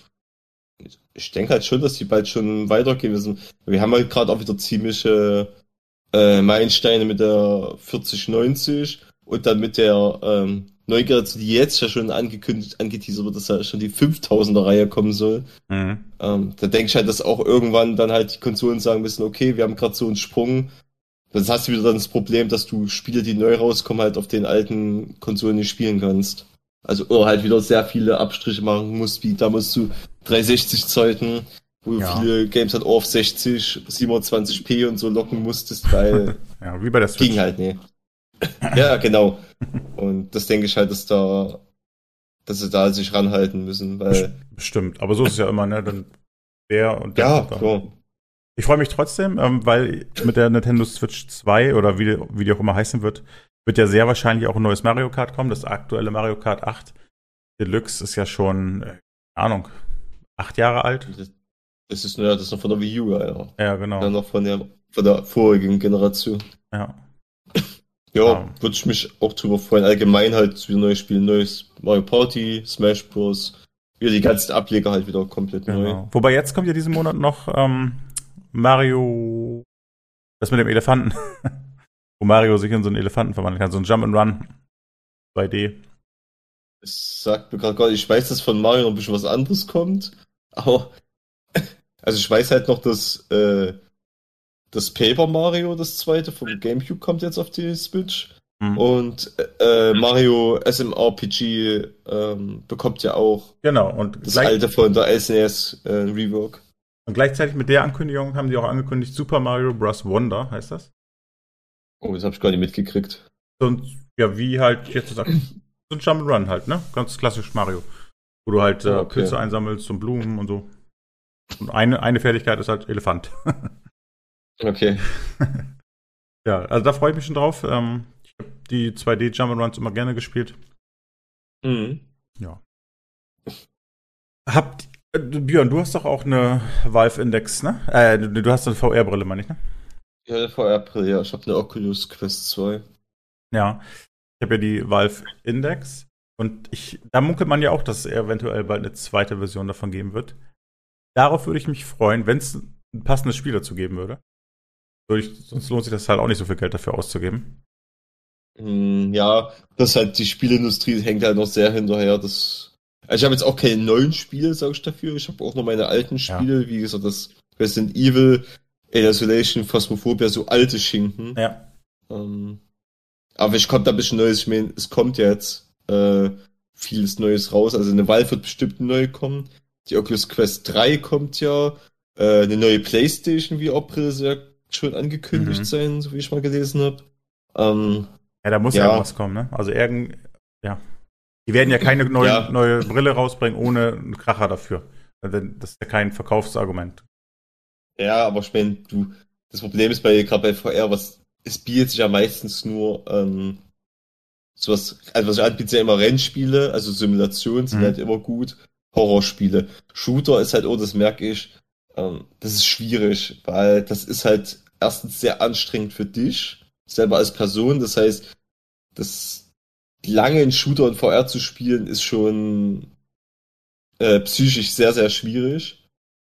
Ich denke halt schon, dass die bald schon weitergehen müssen. Wir haben halt gerade auch wieder ziemliche äh, Meilensteine mit der vierzig neunzig und dann mit der ähm, neuen Generation, die jetzt ja schon angekündigt, angeteasert wird, dass ja schon die fünftausender-Reihe kommen soll. Mhm. Ähm, da denke ich halt, dass auch irgendwann dann halt die Konsolen sagen müssen, okay, wir haben gerade so einen Sprung. Dann hast du wieder dann das Problem, dass du Spiele, die neu rauskommen, halt auf den alten Konsolen nicht spielen kannst. Also oder halt wieder sehr viele Abstriche machen musst, wie damals zu dreihundertsechzig Zeiten, wo du Ja. viele Games halt auch auf sechzig, siebenundzwanzig p und so locken musstest, weil Ja, wie bei der Switch. ging halt nicht. Ja, genau. Und das denke ich halt, dass da, dass sie da sich ranhalten müssen, weil Bestimmt. Aber so ist es ja immer, ne? Dann der und der. ja, und der. klar. Ich freue mich trotzdem, ähm, weil mit der Nintendo Switch zwei oder wie, wie die auch immer heißen wird, wird ja sehr wahrscheinlich auch ein neues Mario Kart kommen. Das aktuelle Mario Kart acht Deluxe ist ja schon, äh, keine Ahnung, acht Jahre alt. Das, das ist ja, das ist noch von der Wii U, ja. Ja, genau. Ja, noch von der, von der vorigen Generation. Ja. Ja, Ja. würde ich mich auch drüber freuen. Allgemein halt wieder neue Spiele, neues Mario Party, Smash Bros. Wieder die ganzen Ableger halt wieder komplett neu. Genau. Wobei jetzt kommt ja diesen Monat noch ähm, Mario, das mit dem Elefanten, wo Mario sich in so einen Elefanten verwandeln kann, so ein Jump-and-Run zwei D. Es sagt mir gerade gar nicht, ich weiß, dass von Mario noch ein bisschen was anderes kommt, aber also ich weiß halt noch, dass äh, das Paper Mario, das zweite vom GameCube, kommt jetzt auf die Switch. Hm. Und äh, Mario SMRPG ähm, bekommt ja auch Genau, und, das gleich, alte von der S N E S äh, Rework. und gleichzeitig mit der Ankündigung haben die auch angekündigt, Super Mario Bros. Wonder heißt das. Oh, das habe ich gar nicht mitgekriegt. So ein, ja, wie halt jetzt gesagt, so ein Jump'n'Run halt, ne? Ganz klassisch Mario. Wo du halt äh, Oh, okay. Pilze einsammelst und Blumen und so. Und eine, eine Fertigkeit ist halt Elefant. Okay. Ja, also da freue ich mich schon drauf. Ähm, ich habe die zwei D Jump'n'Runs immer gerne gespielt. Mhm. Ja. Habt, äh, Björn, du hast doch auch eine Valve Index, ne? Äh, du, du hast eine V R-Brille, meine ich, ne? Ja, der V R-Brille, ja. Ich habe eine Oculus Quest zwei. Ja. Ich habe ja die Valve Index. Und ich, da munkelt man ja auch, dass es eventuell bald eine zweite Version davon geben wird. Darauf würde ich mich freuen, wenn es ein passendes Spiel dazu geben würde. Würde ich, sonst lohnt sich das halt auch nicht so viel Geld dafür auszugeben. Hm, ja, das halt, die Spielindustrie hängt halt noch sehr hinterher. Das, also ich habe jetzt auch keine neuen Spiele, sage ich dafür. Ich habe auch noch meine alten Spiele, wie gesagt, das Resident Evil, Alien Isolation, Phasmophobia, so alte Schinken. Ja. Ähm, aber es kommt da ein bisschen Neues. Ich meine, es kommt jetzt äh, vieles Neues raus. Also eine Valve wird bestimmt neu kommen. Die Oculus Quest drei kommt ja. Äh, eine neue PlayStation V R-Brille soll schon angekündigt Mhm. sein, so wie ich mal gelesen habe. Ähm, Ja, da muss Ja. ja irgendwas kommen, ne? Also irgend, ja. Die werden ja keine neue, Ja. neue Brille rausbringen ohne einen Kracher dafür. Also das ist ja kein Verkaufsargument. ja, aber ich meine, du, das Problem ist bei, gerade bei V R, was, es bietet sich ja meistens nur, ähm, sowas, also was ich anbiete, sind ja immer Rennspiele, also Simulationen sind Mhm. halt immer gut, Horrorspiele. Shooter ist halt, oh, das merke ich, ähm, das ist schwierig, weil das ist halt erstens sehr anstrengend für dich, selber als Person, das heißt, das lange in Shooter und V R zu spielen, ist schon äh, psychisch sehr, sehr schwierig.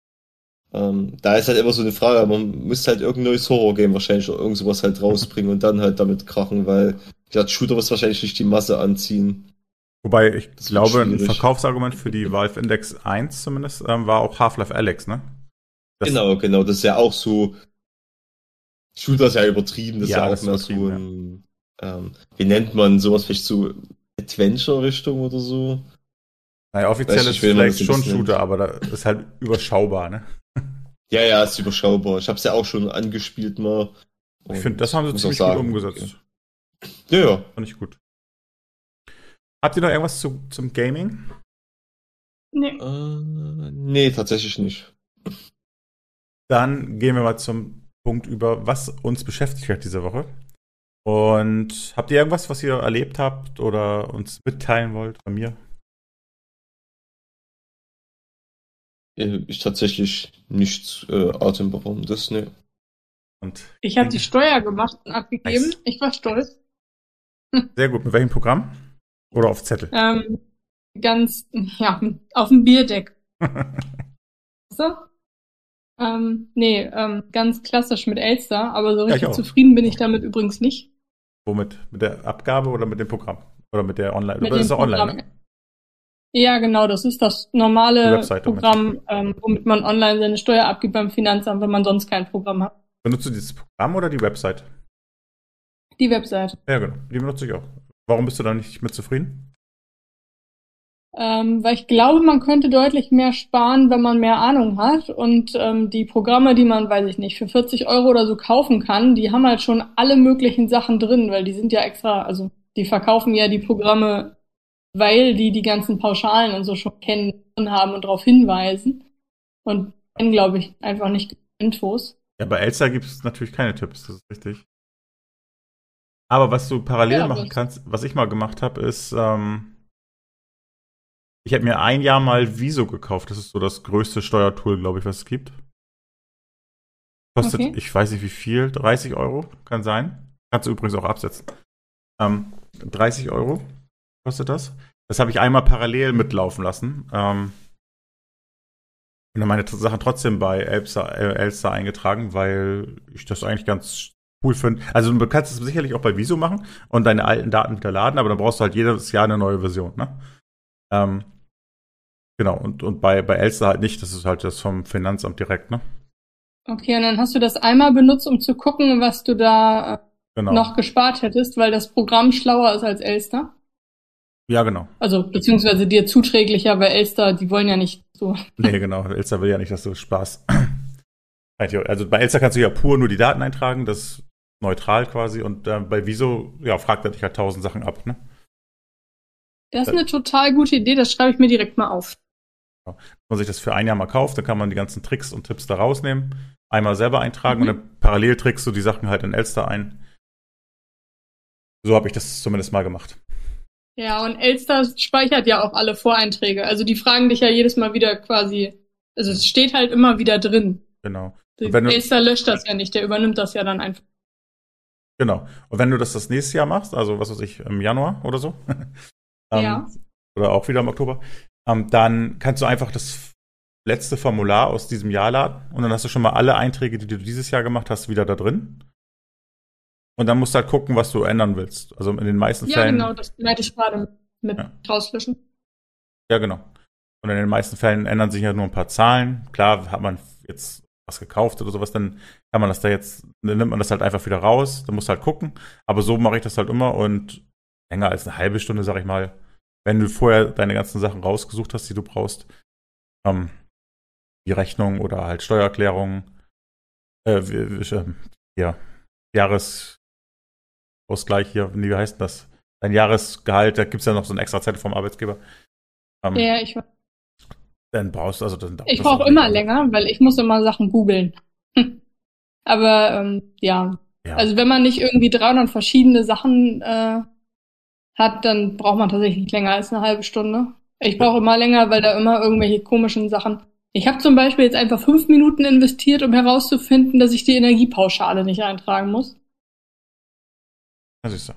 Ähm, da ist halt immer so eine Frage, man müsste halt irgendein neues Horror-Game wahrscheinlich oder irgend sowas halt rausbringen und dann halt damit krachen, weil der Shooter wird wahrscheinlich nicht die Masse anziehen. Wobei ich Das wird glaube, ein schwierig. Verkaufsargument für die Valve Index eins zumindest ähm, war auch Half-Life Alyx, ne? Das- Genau, genau, das ist ja auch so, Shooter ist ja übertrieben, das Ja, ist ja das auch ist mehr so ein, ähm, wie nennt man sowas, vielleicht so Adventure-Richtung oder so? Naja, offiziell Weiß ist ich, es wie man vielleicht das schon jetzt nennt. Shooter, aber da ist halt überschaubar, ne? Ja, ja, ist überschaubar. Ich hab's ja auch schon angespielt mal. Ich finde, das haben sie muss auch ziemlich gut sagen, umgesetzt. Ja, ja. Fand ich gut. Habt ihr noch irgendwas zu, zum Gaming? Nee. Äh, nee, tatsächlich nicht. Dann gehen wir mal zum Punkt über, was uns beschäftigt hat diese Woche. Und habt ihr irgendwas, was ihr erlebt habt oder uns mitteilen wollt von mir? Äh, Ich tatsächlich nichts äh, Atemberaubendes, ne. Und Ich habe die Steuer gemacht und abgegeben. Nice. Ich war stolz. Sehr gut. Mit welchem Programm? Oder auf Zettel? Ähm, ganz, ja, auf dem Bierdeck. So? Ähm, nee, ähm, ganz klassisch mit Elster, aber so Ja, ich richtig auch. zufrieden bin ich damit übrigens nicht. Womit? Mit der Abgabe oder mit dem Programm? Oder mit der Online? Mit Oder dem ist es online, Programm. ne? Ja, genau, das ist das Die normale Webseite, Programm, ähm, womit man online seine Steuer abgibt beim Finanzamt, wenn man sonst kein Programm hat. Benutzt du dieses Programm oder die Website? Die Website. Ja, genau. Die benutze ich auch. Warum bist du da nicht mit zufrieden? Ähm, weil ich glaube, man könnte deutlich mehr sparen, wenn man mehr Ahnung hat. Und ähm, die Programme, die man, weiß ich nicht, für vierzig Euro oder so kaufen kann, die haben halt schon alle möglichen Sachen drin, weil die sind ja extra, also die verkaufen ja die Programme, weil die die ganzen Pauschalen und so schon kennen drin haben und darauf hinweisen. Und kennen, glaube ich, einfach nicht Infos. Ja, bei Elsa gibt es natürlich keine Tipps, das ist richtig. Aber was du parallel Ja, machen das- kannst, was ich mal gemacht habe, ist, ähm, ich habe mir ein Jahr mal Wieso gekauft. Das ist so das größte Steuertool, glaube ich, was es gibt. Kostet, Okay. ich weiß nicht wie viel, dreißig Euro, kann sein. Kannst du übrigens auch absetzen. Ähm, dreißig Euro kostet das. Das habe ich einmal parallel mitlaufen lassen. Ähm, und dann meine Sachen trotzdem bei Elster, äh, Elster eingetragen, weil ich das eigentlich ganz cool finde. Also du kannst es sicherlich auch bei Wieso machen und deine alten Daten wieder laden, aber dann brauchst du halt jedes Jahr eine neue Version, ne? Ähm, genau, und, und bei, bei Elster halt nicht, das ist halt das vom Finanzamt direkt, ne? Okay, und dann hast du das einmal benutzt, um zu gucken, was du da äh, Genau. noch gespart hättest, weil das Programm schlauer ist als Elster. Ja, genau. Also, beziehungsweise dir zuträglicher, weil Elster, die wollen ja nicht so. Nee, genau. Elster will ja nicht, dass du Spaß. Also bei Elster kannst du ja pur nur die Daten eintragen, das ist neutral quasi. Und äh, bei Wieso, ja, fragt er dich halt tausend Sachen ab, ne? Das ist eine total gute Idee, das schreibe ich mir direkt mal auf. Wenn man sich das für ein Jahr mal kauft, dann kann man die ganzen Tricks und Tipps da rausnehmen, einmal selber eintragen Mhm. und dann parallel trägst du die Sachen halt in Elster ein. So habe ich das zumindest mal gemacht. Ja, und Elster speichert ja auch alle Voreinträge. Also die fragen dich ja jedes Mal wieder quasi, also es steht halt immer wieder drin. Genau. Und wenn du, Elster löscht das ja nicht, der übernimmt das ja dann einfach. genau. Und wenn du das das nächste Jahr machst, also was weiß ich, im Januar oder so, ähm, Ja. oder auch wieder im Oktober, ähm, dann kannst du einfach das letzte Formular aus diesem Jahr laden und dann hast du schon mal alle Einträge, die du dieses Jahr gemacht hast, wieder da drin. Und dann musst du halt gucken, was du ändern willst. Also in den meisten Ja, Fällen. genau, das meinte ich gerade mit Ja. rauslöschen. Ja, genau. Und in den meisten Fällen ändern sich ja nur ein paar Zahlen. Klar, hat man jetzt was gekauft oder sowas, dann kann man das da jetzt, dann nimmt man das halt einfach wieder raus. Dann musst du halt gucken. Aber so mache ich das halt immer und länger als eine halbe Stunde, sag ich mal, wenn du vorher deine ganzen Sachen rausgesucht hast, die du brauchst, ähm, die Rechnung oder halt Steuererklärung, äh, wie, wie, äh, ja, Jahresausgleich hier, wie heißt denn das? Dein Jahresgehalt, da gibt's ja noch so eine extra Zettel vom Arbeitgeber. Ähm, Ja, ich, Dann brauchst du, also dann dauert ich das brauche auch immer nicht. länger, weil ich muss immer Sachen googeln. Aber ähm, ja, Ja, also wenn man nicht irgendwie dreihundert verschiedene Sachen äh, hat, dann braucht man tatsächlich nicht länger als eine halbe Stunde. Ich brauche immer länger, weil da immer irgendwelche komischen Sachen. Ich habe zum Beispiel jetzt einfach fünf Minuten investiert, um herauszufinden, dass ich die Energiepauschale nicht eintragen muss. das ist so.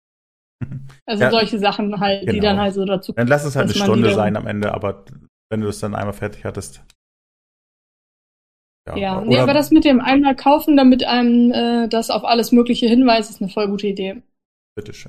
Also Ja, solche Sachen halt, die genau. dann halt so dazu. Dann lass es halt dass eine man die Stunde dann- sein am Ende, aber wenn du das dann einmal fertig hattest. Ja, oder, nee, aber das mit dem einmal kaufen, damit einem äh, das auf alles Mögliche hinweist, ist eine voll gute Idee. bitteschön.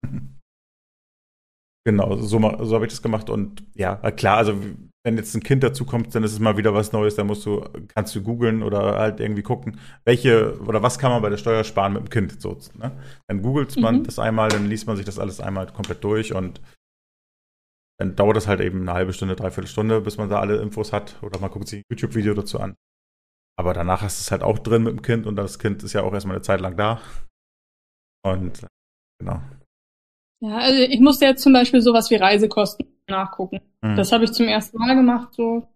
Genau, so, ma- so habe ich das gemacht und ja, klar, also wenn jetzt ein Kind dazu kommt, dann ist es mal wieder was Neues, dann musst du, kannst du googeln oder halt irgendwie gucken, welche oder was kann man bei der Steuer sparen mit dem Kind so, ne? Dann googelt man Mhm. das einmal, dann liest man sich das alles einmal komplett durch und dann dauert das halt eben eine halbe Stunde, dreiviertel Stunde, bis man da alle Infos hat oder man guckt sich ein YouTube-Video dazu an. Aber danach hast du es halt auch drin mit dem Kind und das Kind ist ja auch erstmal eine Zeit lang da. Und genau. Ja, also ich musste jetzt zum Beispiel sowas wie Reisekosten nachgucken. Mhm. Das habe ich zum ersten Mal gemacht, so.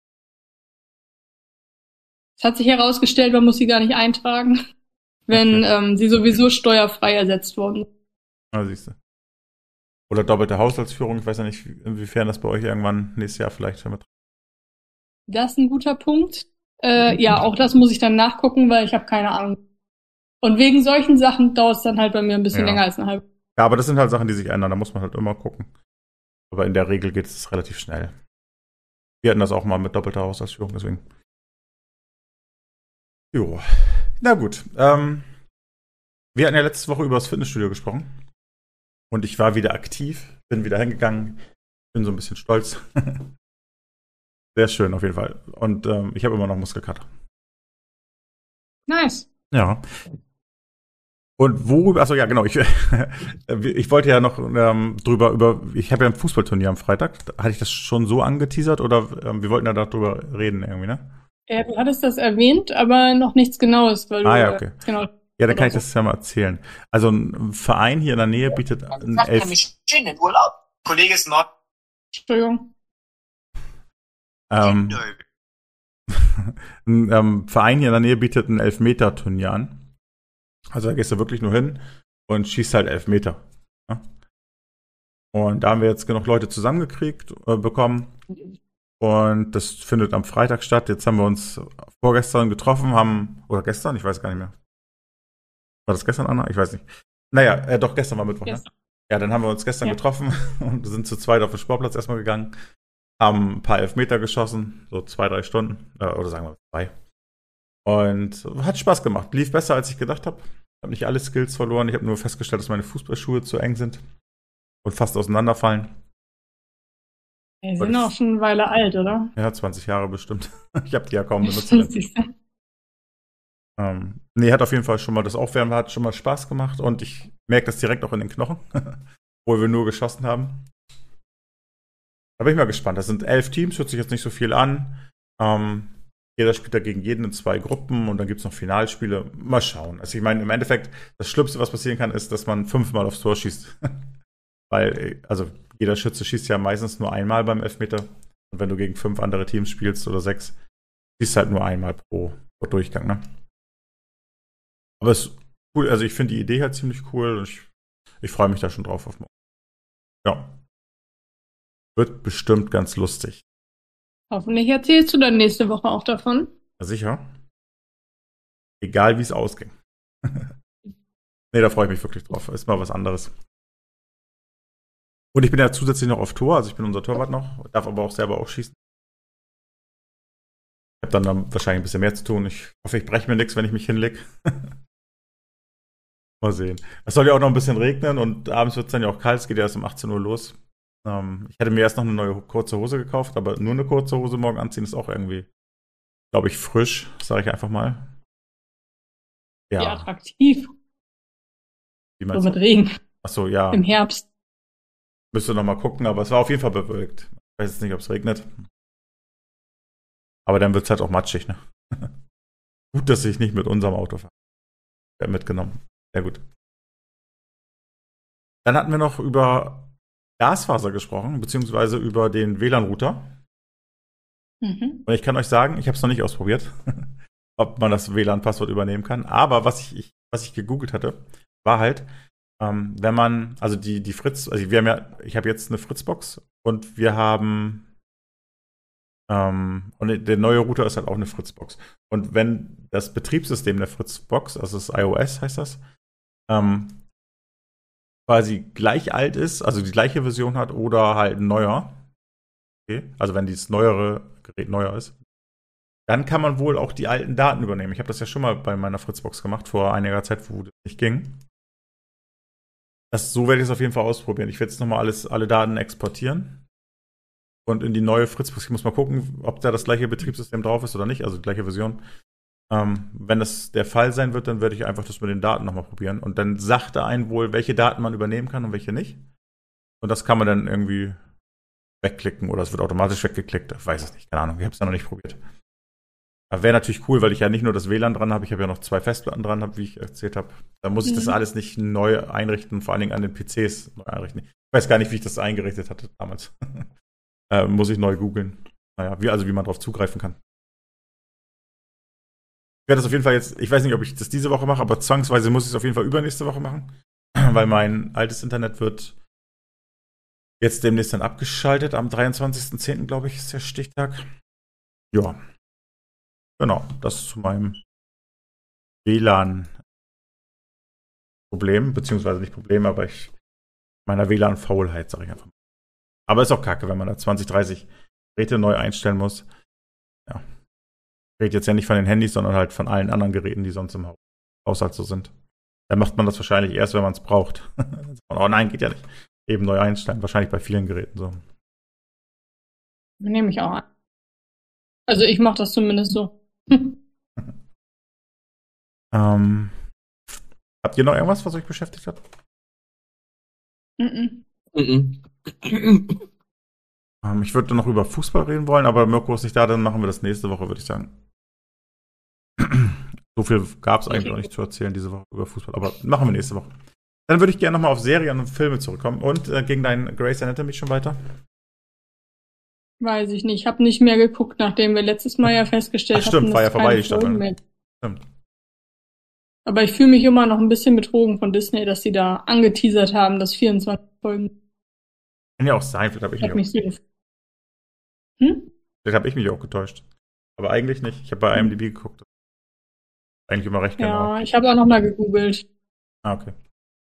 Es hat sich herausgestellt, man muss sie gar nicht eintragen, wenn Okay. ähm, sie sowieso steuerfrei ersetzt wurden. Ah, siehst du. Oder doppelte Haushaltsführung. Ich weiß ja nicht, inwiefern das bei euch irgendwann nächstes Jahr vielleicht damit. Das ist ein guter Punkt. Äh, ja, auch das muss ich dann nachgucken, weil ich habe keine Ahnung. Und wegen solchen Sachen dauert es dann halt bei mir ein bisschen Ja. länger als eine halbe. Ja, aber das sind halt Sachen, die sich ändern, da muss man halt immer gucken. Aber in der Regel geht es relativ schnell. Wir hatten das auch mal mit doppelter Haushaltsführung, deswegen. Jo. Na gut. Ähm, wir hatten ja letzte Woche über das Fitnessstudio gesprochen. Und ich war wieder aktiv, bin wieder hingegangen, bin so ein bisschen stolz. Sehr schön auf jeden Fall. Und ähm, ich habe immer noch Muskelkater. Nice. Ja. Und worüber, achso, ja, genau, ich, ich wollte ja noch ähm, drüber, über, ich habe ja ein Fußballturnier am Freitag. Hatte ich das schon so angeteasert oder ähm, wir wollten ja darüber reden irgendwie, ne? Ja, du hattest das erwähnt, aber noch nichts Genaues, weil Ah, du ja, okay. äh, genau. Ja, dann kann ich so. das ja mal erzählen. Also ein Verein hier in der Nähe bietet einen Sagt Elf... nämlich schönen Urlaub. Kollege ist Nord. Entschuldigung. Ähm, ein ähm, Verein hier in der Nähe bietet ein Elfmeter-Turnier an. Also da gehst du wirklich nur hin und schießt halt Elfmeter. Ja? Und da haben wir jetzt genug Leute zusammengekriegt, äh, bekommen. Und das findet am Freitag statt. Jetzt haben wir uns vorgestern getroffen, haben, oder gestern, ich weiß gar nicht mehr. War das gestern, Anna? Ich weiß nicht. Naja, äh, doch, gestern war Mittwoch, ne? Ja, dann haben wir uns gestern Ja. getroffen und sind zu zweit auf den Sportplatz erstmal gegangen, haben ein paar Elfmeter geschossen, so zwei, drei Stunden, äh, oder sagen wir zwei. Und hat Spaß gemacht. Lief besser, als ich gedacht habe. Ich habe nicht alle Skills verloren. Ich habe nur festgestellt, dass meine Fußballschuhe zu eng sind und fast auseinanderfallen. Die sind auch schon eine Weile alt, oder? Ja, zwanzig Jahre bestimmt. Ich habe die ja kaum benutzt. Siehst du? ähm, nee, hat auf jeden Fall schon mal das Aufwärmen hat schon mal Spaß gemacht und ich merke das direkt auch in den Knochen, obwohl wir nur geschossen haben. Da bin ich mal gespannt. Das sind elf Teams, hört sich jetzt nicht so viel an. Ähm, Jeder spielt da gegen jeden in zwei Gruppen und dann gibt es noch Finalspiele. Mal schauen. Also ich meine, im Endeffekt, das Schlimmste, was passieren kann, ist, dass man fünfmal aufs Tor schießt. Weil, also jeder Schütze schießt ja meistens nur einmal beim Elfmeter. Und wenn du gegen fünf andere Teams spielst oder sechs, schießt halt nur einmal pro, pro Durchgang, ne? Aber es ist cool, also ich finde die Idee halt ziemlich cool und ich, ich freue mich da schon drauf auf morgen. Ja. Wird bestimmt ganz lustig. Hoffentlich erzählst du dann nächste Woche auch davon. Ja, sicher. Egal wie es ausging. Nee, da freue ich mich wirklich drauf. Ist mal was anderes. Und ich bin ja zusätzlich noch auf Tor, also ich bin unser Torwart noch, darf aber auch selber auch schießen. Ich habe dann, dann wahrscheinlich ein bisschen mehr zu tun. Ich hoffe, ich breche mir nichts, wenn ich mich hinlege. Mal sehen. Es soll ja auch noch ein bisschen regnen und abends wird es dann ja auch kalt. Es geht ja erst um achtzehn Uhr los. Ähm, ich hätte mir erst noch eine neue kurze Hose gekauft, aber nur eine kurze Hose morgen anziehen ist auch irgendwie, glaube ich, frisch, sage ich einfach mal. Ja. Wie Ja. attraktiv. Wie So meinst mit du? Regen Achso, ja. im Herbst. Müsste noch mal gucken, aber es war auf jeden Fall bewölkt. Ich weiß jetzt nicht, ob es regnet. Aber dann wird es halt auch matschig, ne? Gut, dass ich nicht mit unserem Auto fahre. Ich hab mitgenommen. Sehr gut. Dann hatten wir noch über Glasfaser gesprochen, beziehungsweise über den W L A N-Router. Mhm. Und ich kann euch sagen, ich habe es noch nicht ausprobiert, ob man das W L A N-Passwort übernehmen kann. Aber was ich, ich, was ich gegoogelt hatte, war halt, ähm, wenn man, also die, die Fritz, also wir haben ja, ich habe jetzt eine Fritzbox und wir haben, ähm, und der neue Router ist halt auch eine Fritzbox. Und wenn das Betriebssystem der Fritzbox, also das iOS heißt das, ähm, quasi gleich alt ist, also die gleiche Version hat oder halt neuer, okay, also wenn dieses neuere Gerät neuer ist, dann kann man wohl auch die alten Daten übernehmen. Ich habe das ja schon mal bei meiner Fritzbox gemacht, vor einiger Zeit, wo das nicht ging. Das, so werde ich es auf jeden Fall ausprobieren. Ich werde jetzt nochmal alles, alle Daten exportieren und in die neue Fritzbox, ich muss mal gucken, ob da das gleiche Betriebssystem drauf ist oder nicht, also die gleiche Version. Ähm, wenn das der Fall sein wird, dann werde ich einfach das mit den Daten nochmal probieren. Und dann sagt er einen wohl, welche Daten man übernehmen kann und welche nicht. Und das kann man dann irgendwie wegklicken oder es wird automatisch weggeklickt. Ich weiß es nicht, keine Ahnung, ich habe es ja noch nicht probiert. Aber wäre natürlich cool, weil ich ja nicht nur das W L A N dran habe, ich habe ja noch zwei Festplatten dran, hab, wie ich erzählt habe. Da muss ich das Mhm. alles nicht neu einrichten, vor allen Dingen an den P Cs neu einrichten. Ich weiß gar nicht, wie ich das eingerichtet hatte damals. äh, muss ich neu googeln. Naja, wie, also wie man drauf zugreifen kann. Ich werde das auf jeden Fall jetzt, ich weiß nicht, ob ich das diese Woche mache, aber zwangsweise muss ich es auf jeden Fall übernächste Woche machen, weil mein altes Internet wird jetzt demnächst dann abgeschaltet. Am dreiundzwanzigsten zehnten glaube ich, ist der Stichtag. Ja, genau. Das ist zu meinem W L A N-Problem, beziehungsweise nicht Problem, aber ich meiner W L A N-Faulheit, sage ich einfach mal. Aber ist auch kacke, wenn man da zwanzig, dreißig Geräte neu einstellen muss. Ja. Ich rede jetzt ja nicht von den Handys, sondern halt von allen anderen Geräten, die sonst im Haushalt so sind. Dann macht man das wahrscheinlich erst, wenn man es braucht. Oh nein, geht ja nicht. Eben neu einstellen. Wahrscheinlich bei vielen Geräten so. Nehme ich auch an. Also ich mache das zumindest so. ähm, habt ihr noch irgendwas, was euch beschäftigt hat? Mhm. Mhm. Ähm, ich würde noch über Fußball reden wollen, aber Mirko ist nicht da, dann machen wir das nächste Woche, würde ich sagen. So viel gab es eigentlich auch nicht zu erzählen diese Woche über Fußball, aber machen wir nächste Woche. Dann würde ich gerne nochmal auf Serien und Filme zurückkommen. Und äh, gegen deinen Grey's Anatomy schon weiter? Weiß ich nicht. Ich habe nicht mehr geguckt, nachdem wir letztes Mal ja festgestellt Ach, stimmt, hatten, war ja dass vorbei, keine die Staffel, Folgen ne? mehr. Stimmt. Aber ich fühle mich immer noch ein bisschen betrogen von Disney, dass sie da angeteasert haben, dass vierundzwanzig Folgen. Kann ja auch sein, vielleicht habe ich, Hat mich mich auch- so. Hm? vielleicht hab ich mich auch getäuscht. Aber eigentlich nicht. Ich habe bei I M D B geguckt. Eigentlich immer recht genau. Ja, ich habe auch noch mal gegoogelt. Ah, okay.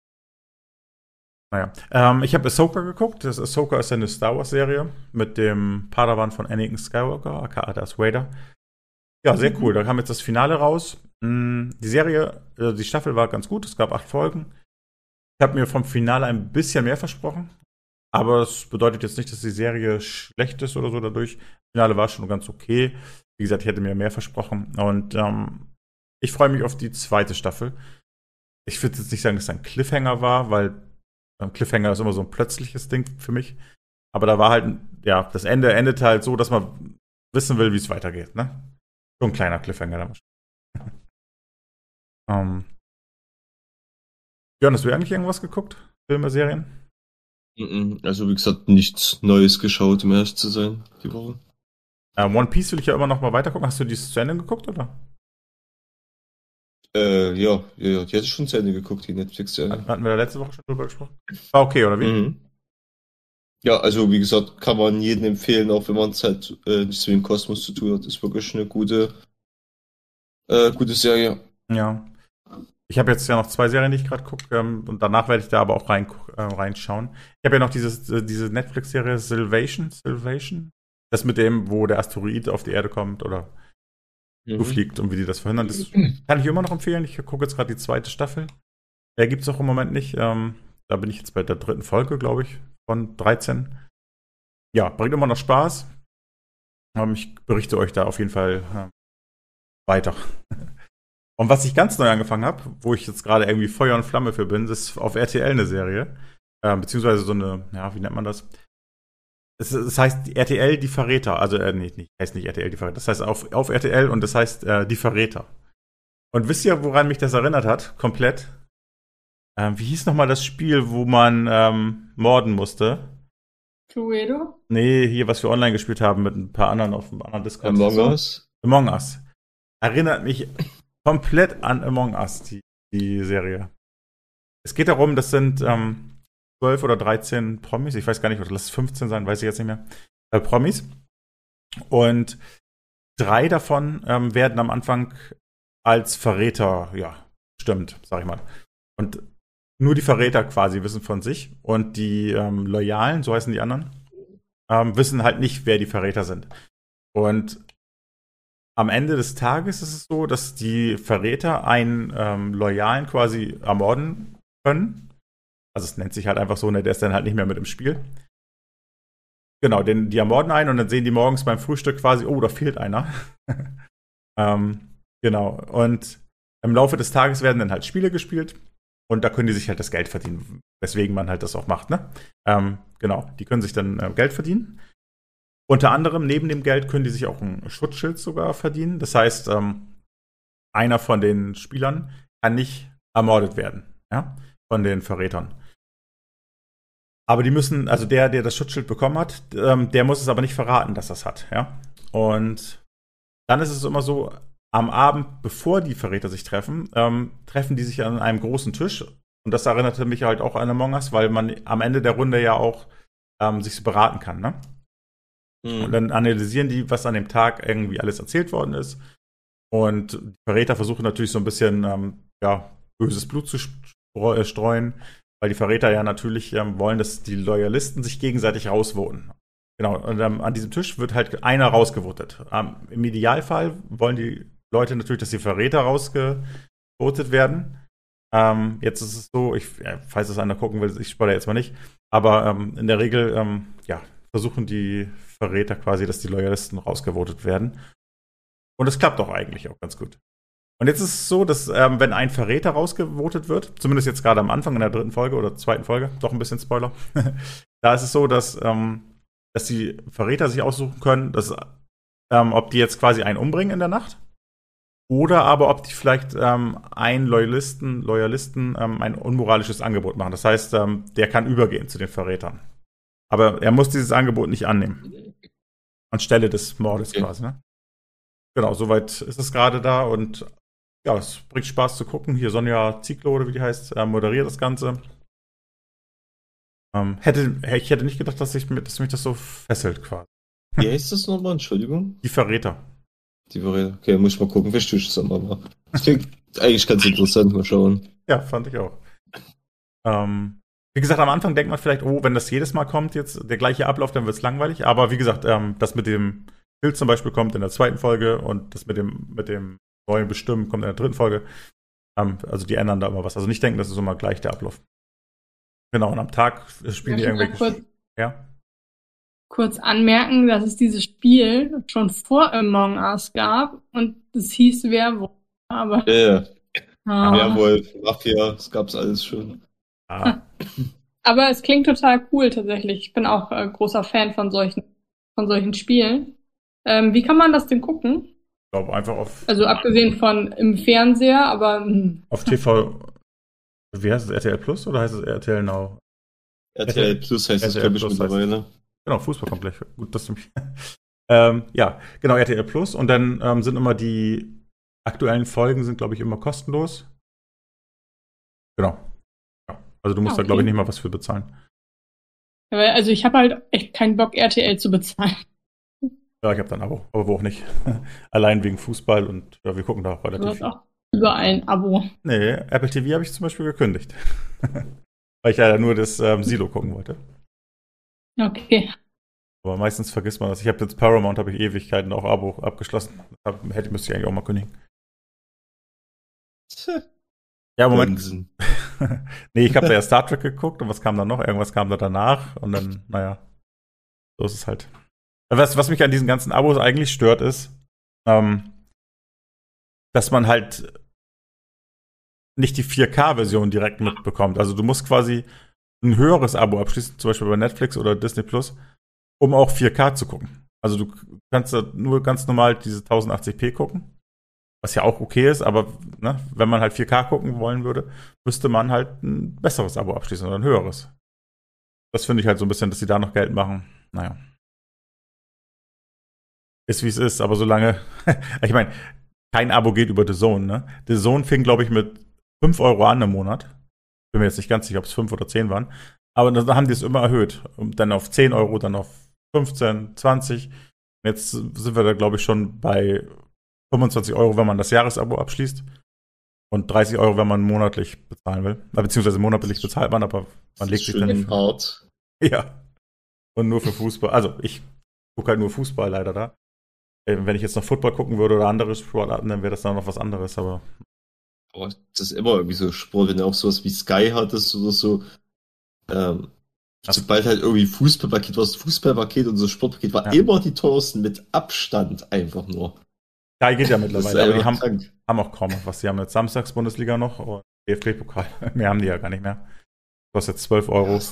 Naja. Ähm, ich habe Ahsoka geguckt. Das Ahsoka ist ja eine Star Wars-Serie mit dem Padawan von Anakin Skywalker, aka Darth Vader. Ja, sehr Mhm. cool. Da kam jetzt das Finale raus. Mm, Die Serie, äh, die Staffel war ganz gut. Es gab acht Folgen. Ich habe mir vom Finale ein bisschen mehr versprochen. Aber es bedeutet jetzt nicht, dass die Serie schlecht ist oder so dadurch. Das Finale war schon ganz okay. Wie gesagt, ich hätte mir mehr versprochen. Und ähm, ich freue mich auf die zweite Staffel. Ich würde jetzt nicht sagen, dass es ein Cliffhanger war, weil ein Cliffhanger ist immer so ein plötzliches Ding für mich. Aber da war halt, ja, das Ende endet halt so, dass man wissen will, wie es weitergeht, ne? So ein kleiner Cliffhanger damals. ähm. Jörn, hast du eigentlich irgendwas geguckt? Filme, Serien? Mhm. Also wie gesagt, nichts Neues geschaut, um ehrlich zu sein, die Woche. Ähm, One Piece will ich ja immer noch mal weitergucken. Hast du dieses zu Ende geguckt, oder? Äh, ja, ja, ja, die hatte ich schon zu Ende geguckt, die Netflix-Serie. Hatten wir da letzte Woche schon drüber gesprochen? War okay, oder wie? Mhm. Ja, also wie gesagt, kann man jedem empfehlen, auch wenn man es halt äh, nicht so mit dem Kosmos zu tun hat. Ist wirklich eine gute, äh, gute Serie. Ja. Ich habe jetzt ja noch zwei Serien, die ich gerade gucke, ähm, und danach werde ich da aber auch rein, äh, reinschauen. Ich habe ja noch dieses, äh, diese Netflix-Serie Salvation, Salvation. Das mit dem, wo der Asteroid auf die Erde kommt oder Mhm. zufliegt und wie die das verhindern. Das kann ich immer noch empfehlen. Ich gucke jetzt gerade die zweite Staffel. Der gibt es auch im Moment nicht. Ähm, da bin ich jetzt bei der dritten Folge, glaube ich, von dreizehn. Ja, bringt immer noch Spaß. Ähm, ich berichte euch da auf jeden Fall äh, weiter. Und was ich ganz neu angefangen habe, wo ich jetzt gerade irgendwie Feuer und Flamme für bin, das ist auf R T L eine Serie. Ähm, beziehungsweise so eine, ja, wie nennt man das? Es, es heißt R T L Die Verräter. Also, äh, nee, nicht, heißt nicht R T L Die Verräter. Das heißt auf, auf R T L und das heißt äh, Die Verräter. Und wisst ihr, woran mich das erinnert hat? Komplett. Ähm, wie hieß nochmal das Spiel, wo man ähm, morden musste? Cluedo? Nee, hier, was wir online gespielt haben mit ein paar anderen auf einem anderen Discord. Among So. Us. Among Us. Erinnert mich komplett an Among Us, die, die Serie. Es geht darum, das sind ähm, zwölf oder dreizehn Promis, ich weiß gar nicht, oder lass es fünfzehn sein, weiß ich jetzt nicht mehr, äh, Promis. Und drei davon ähm, werden am Anfang als Verräter, ja, stimmt, sag ich mal. Und nur die Verräter quasi wissen von sich und die ähm, Loyalen, so heißen die anderen, ähm, wissen halt nicht, wer die Verräter sind. Und am Ende des Tages ist es so, dass die Verräter einen ähm, Loyalen quasi ermorden können. Also es nennt sich halt einfach so, ne, der ist dann halt nicht mehr mit im Spiel. Genau, den, die ermorden einen und dann sehen die morgens beim Frühstück quasi, oh, da fehlt einer. ähm, genau, und im Laufe des Tages werden dann halt Spiele gespielt und da können die sich halt das Geld verdienen, weswegen man halt das auch macht, ne? Ähm, genau, die können sich dann äh, Geld verdienen. Unter anderem, neben dem Geld können die sich auch ein Schutzschild sogar verdienen. Das heißt, ähm, einer von den Spielern kann nicht ermordet werden, ja, von den Verrätern. Aber die müssen, also der, der das Schutzschild bekommen hat, ähm, der muss es aber nicht verraten, dass das hat, ja. Und dann ist es immer so, am Abend, bevor die Verräter sich treffen, ähm, treffen die sich an einem großen Tisch. Und das erinnerte mich halt auch an Among Us, weil man am Ende der Runde ja auch ähm, sich so beraten kann, ne? Mhm. Und dann analysieren die, was an dem Tag irgendwie alles erzählt worden ist. Und die Verräter versuchen natürlich so ein bisschen ähm, ja, böses Blut zu streuen, weil die Verräter ja natürlich ähm, wollen, dass die Loyalisten sich gegenseitig rausvoten. Genau, und ähm, an diesem Tisch wird halt einer rausgevotet. Ähm, Im Idealfall wollen die Leute natürlich, dass die Verräter rausgevotet werden. Ähm, jetzt ist es so, ich, ja, falls es einer gucken will, ich spoilere jetzt mal nicht, aber ähm, in der Regel ähm, ja, versuchen die Verräter quasi, dass die Loyalisten rausgevotet werden. Und es klappt auch eigentlich auch ganz gut. Und jetzt ist es so, dass ähm, wenn ein Verräter rausgevotet wird, zumindest jetzt gerade am Anfang in der dritten Folge oder zweiten Folge, doch ein bisschen Spoiler, da ist es so, dass, ähm, dass die Verräter sich aussuchen können, dass, ähm, ob die jetzt quasi einen umbringen in der Nacht oder aber ob die vielleicht ähm, einen Loyalisten, Loyalisten ähm, ein unmoralisches Angebot machen. Das heißt, ähm, der kann übergehen zu den Verrätern. Aber er muss dieses Angebot nicht annehmen. Anstelle des Mordes Okay. quasi, ne? Genau, soweit ist es gerade da und ja, es bringt Spaß zu gucken. Hier Sonja Ziegler, oder wie die heißt, äh, moderiert das Ganze. Ähm, hätte, ich hätte nicht gedacht, dass, ich, dass mich das so fesselt quasi. Wie heißt das nochmal? Entschuldigung. Die Verräter. Die Verräter. Okay, muss ich mal gucken, vielleicht tue ich das dann mal. Das klingt eigentlich ganz interessant, mal schauen. Ja, fand ich auch. Ähm, wie gesagt, am Anfang denkt man vielleicht, oh, wenn das jedes Mal kommt, jetzt der gleiche Ablauf, dann wird es langweilig. Aber wie gesagt, ähm, das mit dem Bild zum Beispiel kommt in der zweiten Folge und das mit dem, mit dem neuen Bestimmen kommt in der dritten Folge. Ähm, also die ändern da immer was. Also nicht denken, das ist immer gleich der Ablauf. Genau, und am Tag spielen Ja, die irgendwelche. kurz, Ja. kurz anmerken, dass es dieses Spiel schon vor Among Us gab und es hieß Werwolf. Aber Ja, ja. ah. Werwolf, Mafia, das gab's alles schon. Ah, Aber es klingt total cool tatsächlich. Ich bin auch äh, großer Fan von solchen, von solchen Spielen. Ähm, wie kann man das denn gucken? ich glaube einfach auf, Also abgesehen von im Fernseher, aber hm, auf T V. Wie heißt es? R T L Plus oder heißt es R T L Now? R T L Plus heißt es, R T L glaube ich, Plus mittlerweile. Genau, Fußballkomplex. Gut, dass du mich. ähm, ja, genau, R T L Plus. Und dann ähm, sind immer die aktuellen Folgen, sind, glaube ich, immer kostenlos. Genau. Ja. Also du musst Ah, da, glaube ich, okay. nicht mal was für bezahlen. aber also ich habe halt echt keinen Bock, R T L zu bezahlen. Ja, ich habe dann ein Abo, aber wo auch nicht. Allein wegen Fußball und ja, wir gucken da auch Du relativ hast viel. auch überall ein Abo. Nee, Apple T V habe ich zum Beispiel gekündigt. Weil ich ja nur das ähm, Silo gucken wollte. Okay. Aber meistens vergisst man das. Ich habe jetzt Paramount, habe ich Ewigkeiten auch Abo abgeschlossen. Hab, hätte, müsste ich eigentlich auch mal kündigen. Ja, Moment. Wahnsinn. Nee, ich habe da ja Star Trek geguckt und was kam dann noch? Irgendwas kam da danach und dann, naja, so ist es halt. Was, was mich an diesen ganzen Abos eigentlich stört, ist, ähm, dass man halt nicht die vier K-Version direkt mitbekommt. Also du musst quasi ein höheres Abo abschließen, zum Beispiel bei Netflix oder Disney Plus, um auch vier K zu gucken. Also du kannst da nur ganz normal diese tausendachtzig p gucken, was ja auch okay ist, aber ne, wenn man halt vier K gucken wollen würde, müsste man halt ein besseres Abo abschließen oder ein höheres. Das finde ich halt so ein bisschen, dass sie da noch Geld machen. Naja. Ist wie es ist, aber solange, ich meine, kein Abo geht über The Zone, ne? The Zone fing, glaube ich, mit fünf Euro an im Monat. Bin mir jetzt nicht ganz sicher, ob es fünf oder zehn waren. Aber dann haben die es immer erhöht. Und dann auf zehn Euro, dann auf fünfzehn, zwanzig. Jetzt sind wir da, glaube ich, schon bei fünfundzwanzig Euro, wenn man das Jahresabo abschließt. Und dreißig Euro, wenn man monatlich bezahlen will. Beziehungsweise monatlich bezahlt man, aber man legt sich dann nicht. Schön hart. Ja. Und nur für Fußball. Also ich gucke halt nur Fußball leider da. Wenn ich jetzt noch Football gucken würde oder andere Sportarten, dann wäre das dann noch was anderes, aber. Aber das ist immer irgendwie so Sport, wenn du auch sowas wie Sky hattest oder so. Ähm, Also- sobald halt irgendwie Fußballpaket war, das Fußballpaket und so Sportpaket war Ja. immer die teuersten mit Abstand einfach nur. Sky geht ja Das ist mittlerweile, aber die einfach haben, krank. haben auch kaum noch was. Die haben jetzt Samstags-Bundesliga noch und D F B-Pokal. Mehr haben die ja gar nicht mehr. Kostet jetzt zwölf Euro. Ja.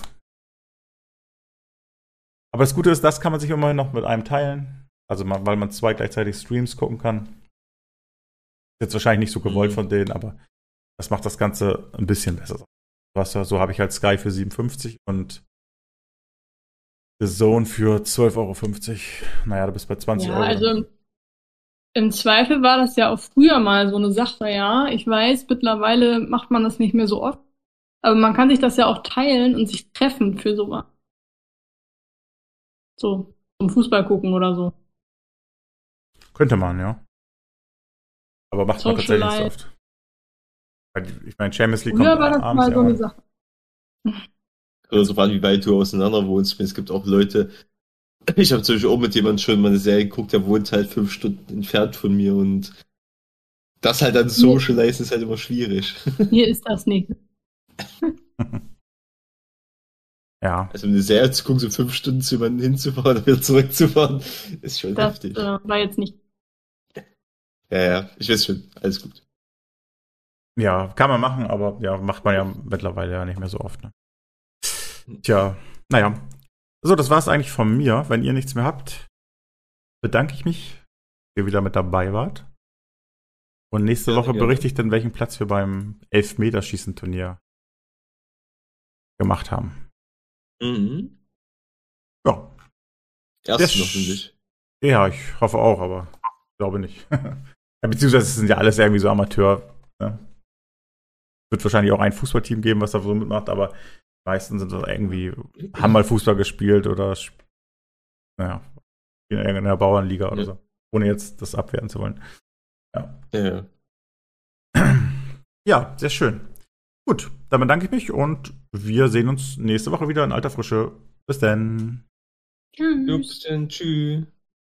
Aber das Gute ist, das kann man sich immerhin noch mit einem teilen. Also man, weil man zwei gleichzeitig Streams gucken kann. Ist jetzt wahrscheinlich nicht so gewollt Mhm. von denen, aber das macht das Ganze ein bisschen besser. Was, so habe ich halt Sky für siebenundfünfzig und The Zone für zwölf Euro fünfzig. Naja, du bist bei zwanzig Ja, Euro. also im Zweifel war das ja auch früher mal so eine Sache, ja. Ich weiß, mittlerweile macht man das nicht mehr so oft. Aber man kann sich das ja auch teilen und sich treffen für sowas. So. Zum Fußball gucken oder so. Könnte man, ja. Aber macht man Social tatsächlich nicht so Life. oft. Weil, ich meine, Champions League Früher kommt war das abends mal so eine ja. Sache. Oder so an, wie weit du auseinander wohnst. Es gibt auch Leute, ich habe zum Beispiel auch mit jemandem schon mal eine Serie geguckt, der wohnt halt fünf Stunden entfernt von mir und das halt dann socializen ist halt immer schwierig. Hier ist das nicht. Ja. Also eine Serie zu gucken, so fünf Stunden zu jemandem hinzufahren und wieder zurückzufahren, ist schon Das heftig. äh, war jetzt nicht. Ja, ja, ich weiß schon, alles gut. Ja, kann man machen, aber ja, macht man ja mittlerweile ja nicht mehr so oft. Ne? Tja, naja. So, das war's eigentlich von mir. Wenn ihr nichts mehr habt, bedanke ich mich, dass ihr wieder mit dabei wart. Und nächste Gerne, Woche gerne. berichte ich dann, welchen Platz wir beim Elfmeterschießen-Turnier gemacht haben. Mhm. Ja. Erst Der noch, Sch- finde ich. Ja, ich hoffe auch, aber glaube nicht. Ja, beziehungsweise es sind ja alles irgendwie so Amateur. Ne? Wird wahrscheinlich auch ein Fußballteam geben, was da so mitmacht, aber die meisten sind so irgendwie, haben mal Fußball gespielt oder sp- naja, in irgendeiner Bauernliga oder Ja. so. Ohne jetzt das abwerten zu wollen. Ja. Ja. Ja, sehr schön. Gut, dann bedanke ich mich und wir sehen uns nächste Woche wieder in alter Frische. Bis dann. Tschüss. Ups, dann tschüss.